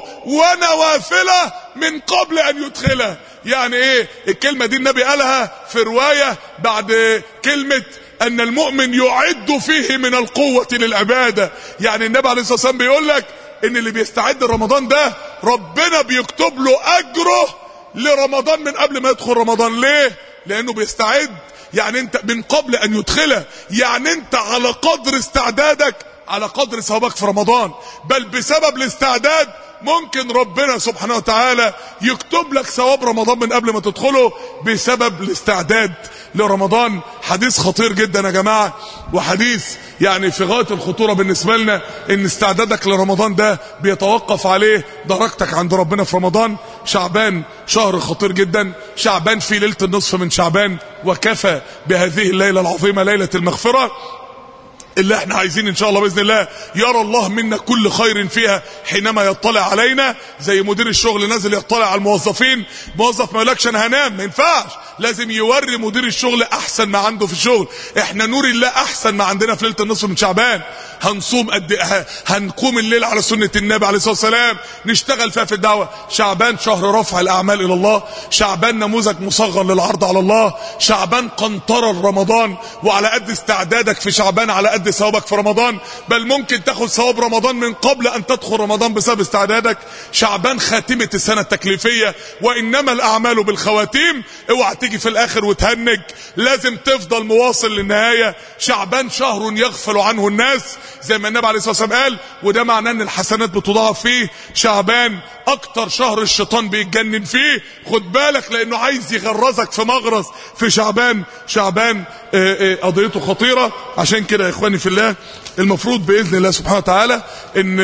ونوافله من قبل أن يدخله. يعني إيه الكلمة دي؟ النبي قالها في رواية بعد كلمة ان المؤمن يعد فيه من القوة للعبادة. يعني النبي عليه الصلاة والسلام بيقول لك ان اللي بيستعد رمضان ده ربنا بيكتب له اجره لرمضان من قبل ما يدخل رمضان. ليه؟ لانه بيستعد. يعني انت من قبل ان يدخله، يعني انت على قدر استعدادك على قدر ثوابك في رمضان، بل بسبب الاستعداد ممكن ربنا سبحانه وتعالى يكتب لك ثواب رمضان من قبل ما تدخله بسبب الاستعداد لرمضان. حديث خطير جدا يا جماعة، وحديث يعني في غاية الخطورة بالنسبة لنا، ان استعدادك لرمضان ده بيتوقف عليه درجتك عند ربنا في رمضان. شعبان شهر خطير جدا، شعبان في ليلة النصف من شعبان، وكفى بهذه الليلة العظيمة ليلة المغفرة اللي احنا عايزين ان شاء الله باذن الله يرى الله منا كل خير فيها حينما يطلع علينا. زي مدير الشغل نازل يطلع على الموظفين، موظف ما يقولكش انا هنام، ما ينفعش، لازم يوري مدير الشغل احسن ما عنده في الشغل. احنا نور الله احسن ما عندنا في ليله النصف من شعبان. هنصوم هنقوم الليل على سنه النبي عليه الصلاه والسلام، نشتغل فيها في الدعوه. شعبان شهر رفع الاعمال الى الله، شعبان نموذج مصغر للعرض على الله، شعبان قنطره رمضان. وعلى قد استعدادك في شعبان على قد ثوابك في رمضان، بل ممكن تاخد ثواب رمضان من قبل ان تدخل رمضان بسبب استعدادك. شعبان خاتمة السنة التكليفية، وانما الاعمال بالخواتيم. اوعى تيجي في الاخر وتهنج، لازم تفضل مواصل للنهاية. شعبان شهر يغفل عنه الناس زي ما النبي عليه الصلاة والسلام قال، وده معناه ان الحسنات بتضاعف فيه. شعبان اكتر شهر الشيطان بيتجنن فيه، خد بالك، لانه عايز يغرزك في مغرز في شعبان. شعبان قضيته خطيرة. عشان كده يا اخواني في الله، المفروض باذن الله سبحانه وتعالى ان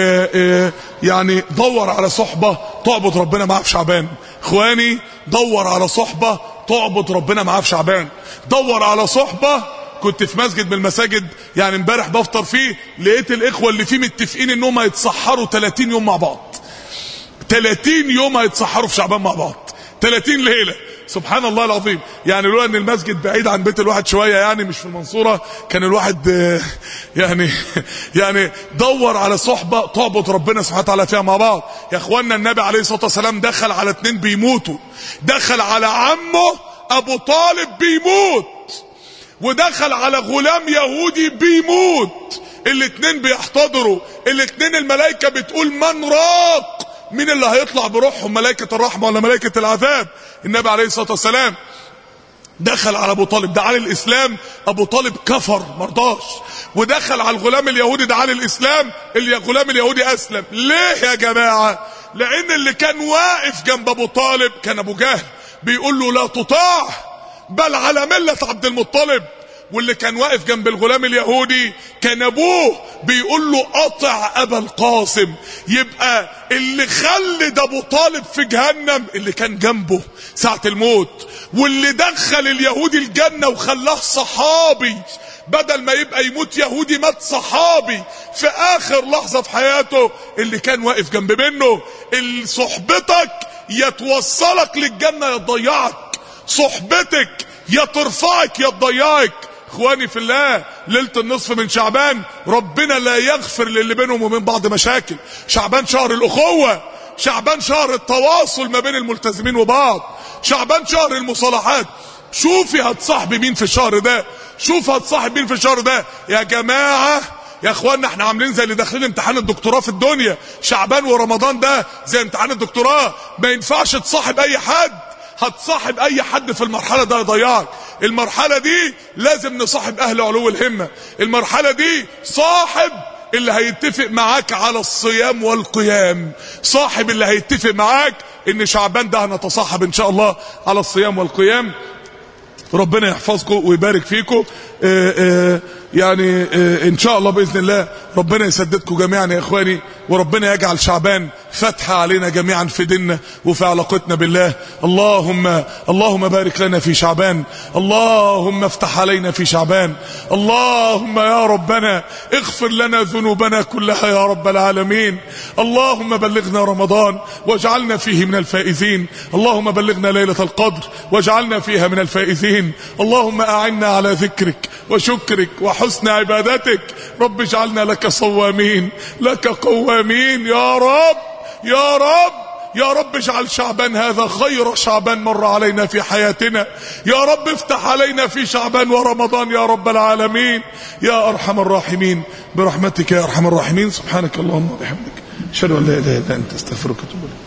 يعني دور على صحبة تعبد ربنا معاه في شعبان. اخواني دور على صحبة تعبد ربنا معاه في شعبان. دور على صحبة. كنت في مسجد من المساجد يعني امبارح بفطر فيه، لقيت الاخوة اللي فيه متفقين انهم هيتسحروا 30 يوم مع بعض. 30 يوم هيتسحروا في شعبان مع بعض، 30 ليلة. سبحان الله العظيم. يعني لولا ان المسجد بعيد عن بيت الواحد شوية، يعني مش في المنصورة، كان الواحد يعني دور على صحبة تعبد ربنا سبحانه وتعالى فيها مع بعض. يا اخوانا النبي عليه الصلاة والسلام دخل على 2 بيموتوا، دخل على عمه ابو طالب بيموت، ودخل على غلام يهودي بيموت، الاتنين بيحتضروا، الاتنين الملائكة بتقول من راق، مين اللي هيطلع بروحهم، ملائكة الرحمة ولا ملائكة العذاب؟ النبي عليه الصلاة والسلام دخل على ابو طالب دعا للاسلام، ابو طالب كفر مرضاش، ودخل على الغلام اليهودي دعا للاسلام، الغلام اليهودي اسلم. ليه يا جماعة؟ لان اللي كان واقف جنب ابو طالب كان ابو جهل بيقول له لا تطاع بل على ملة عبد المطلب، واللي كان واقف جنب الغلام اليهودي كان ابوه بيقول له اطع ابا القاسم. يبقى اللي خلد ابو طالب في جهنم اللي كان جنبه ساعة الموت، واللي دخل اليهودي الجنة وخلاه صحابي، بدل ما يبقى يموت يهودي مات صحابي في اخر لحظة في حياته، اللي كان واقف جنب منه. صحبتك يا توصلك للجنة يا تضيعك، صحبتك يا ترفعك يا تضيعك. اخواني في الله، ليلة النصف من شعبان ربنا لا يغفر للي بينهم وبين بعض مشاكل. شعبان شهر الاخوة، شعبان شهر التواصل ما بين الملتزمين وبعض، شعبان شهر المصالحات. شوفي هتصاحبي مين في الشهر ده، شوف هتصاحب مين في الشهر ده يا جماعة. يا اخوانا احنا عاملين زي اللي داخلين امتحان الدكتوراه في الدنيا، شعبان ورمضان ده زي امتحان الدكتوراه، ما ينفعش تصاحب اي حد. هتصاحب اي حد في المرحلة ده يضيعك. المرحلة دي لازم نصاحب اهل علو الهمة، المرحلة دي صاحب اللي هيتفق معاك على الصيام والقيام، صاحب اللي هيتفق معاك ان شعبان ده هنتصاحب ان شاء الله على الصيام والقيام. ربنا يحفظكم ويبارك فيكم. يعني ان شاء الله باذن الله ربنا يسددكم جميعا يا اخواني، وربنا يجعل شعبان فتحة علينا جميعا في ديننا وفي علاقتنا بالله. اللهم بارك لنا في شعبان، اللهم افتح علينا في شعبان، اللهم يا ربنا اغفر لنا ذنوبنا كلها يا رب العالمين. اللهم بلغنا رمضان واجعلنا فيه من الفائزين، اللهم بلغنا ليلة القدر واجعلنا فيها من الفائزين. اللهم اعنا على ذكرك وشكرك وحسن عبادتك. رب اجعلنا لك صوامين لك قوامين يا رب يا رب يا رب. اجعل شعبان هذا خير شعبان مر علينا في حياتنا يا رب. افتح علينا في شعبان ورمضان يا رب العالمين يا ارحم الراحمين برحمتك يا ارحم الراحمين. سبحانك اللهم وبحمدك اشهد ان لا اله الا انت استغفرك واتوب اليك.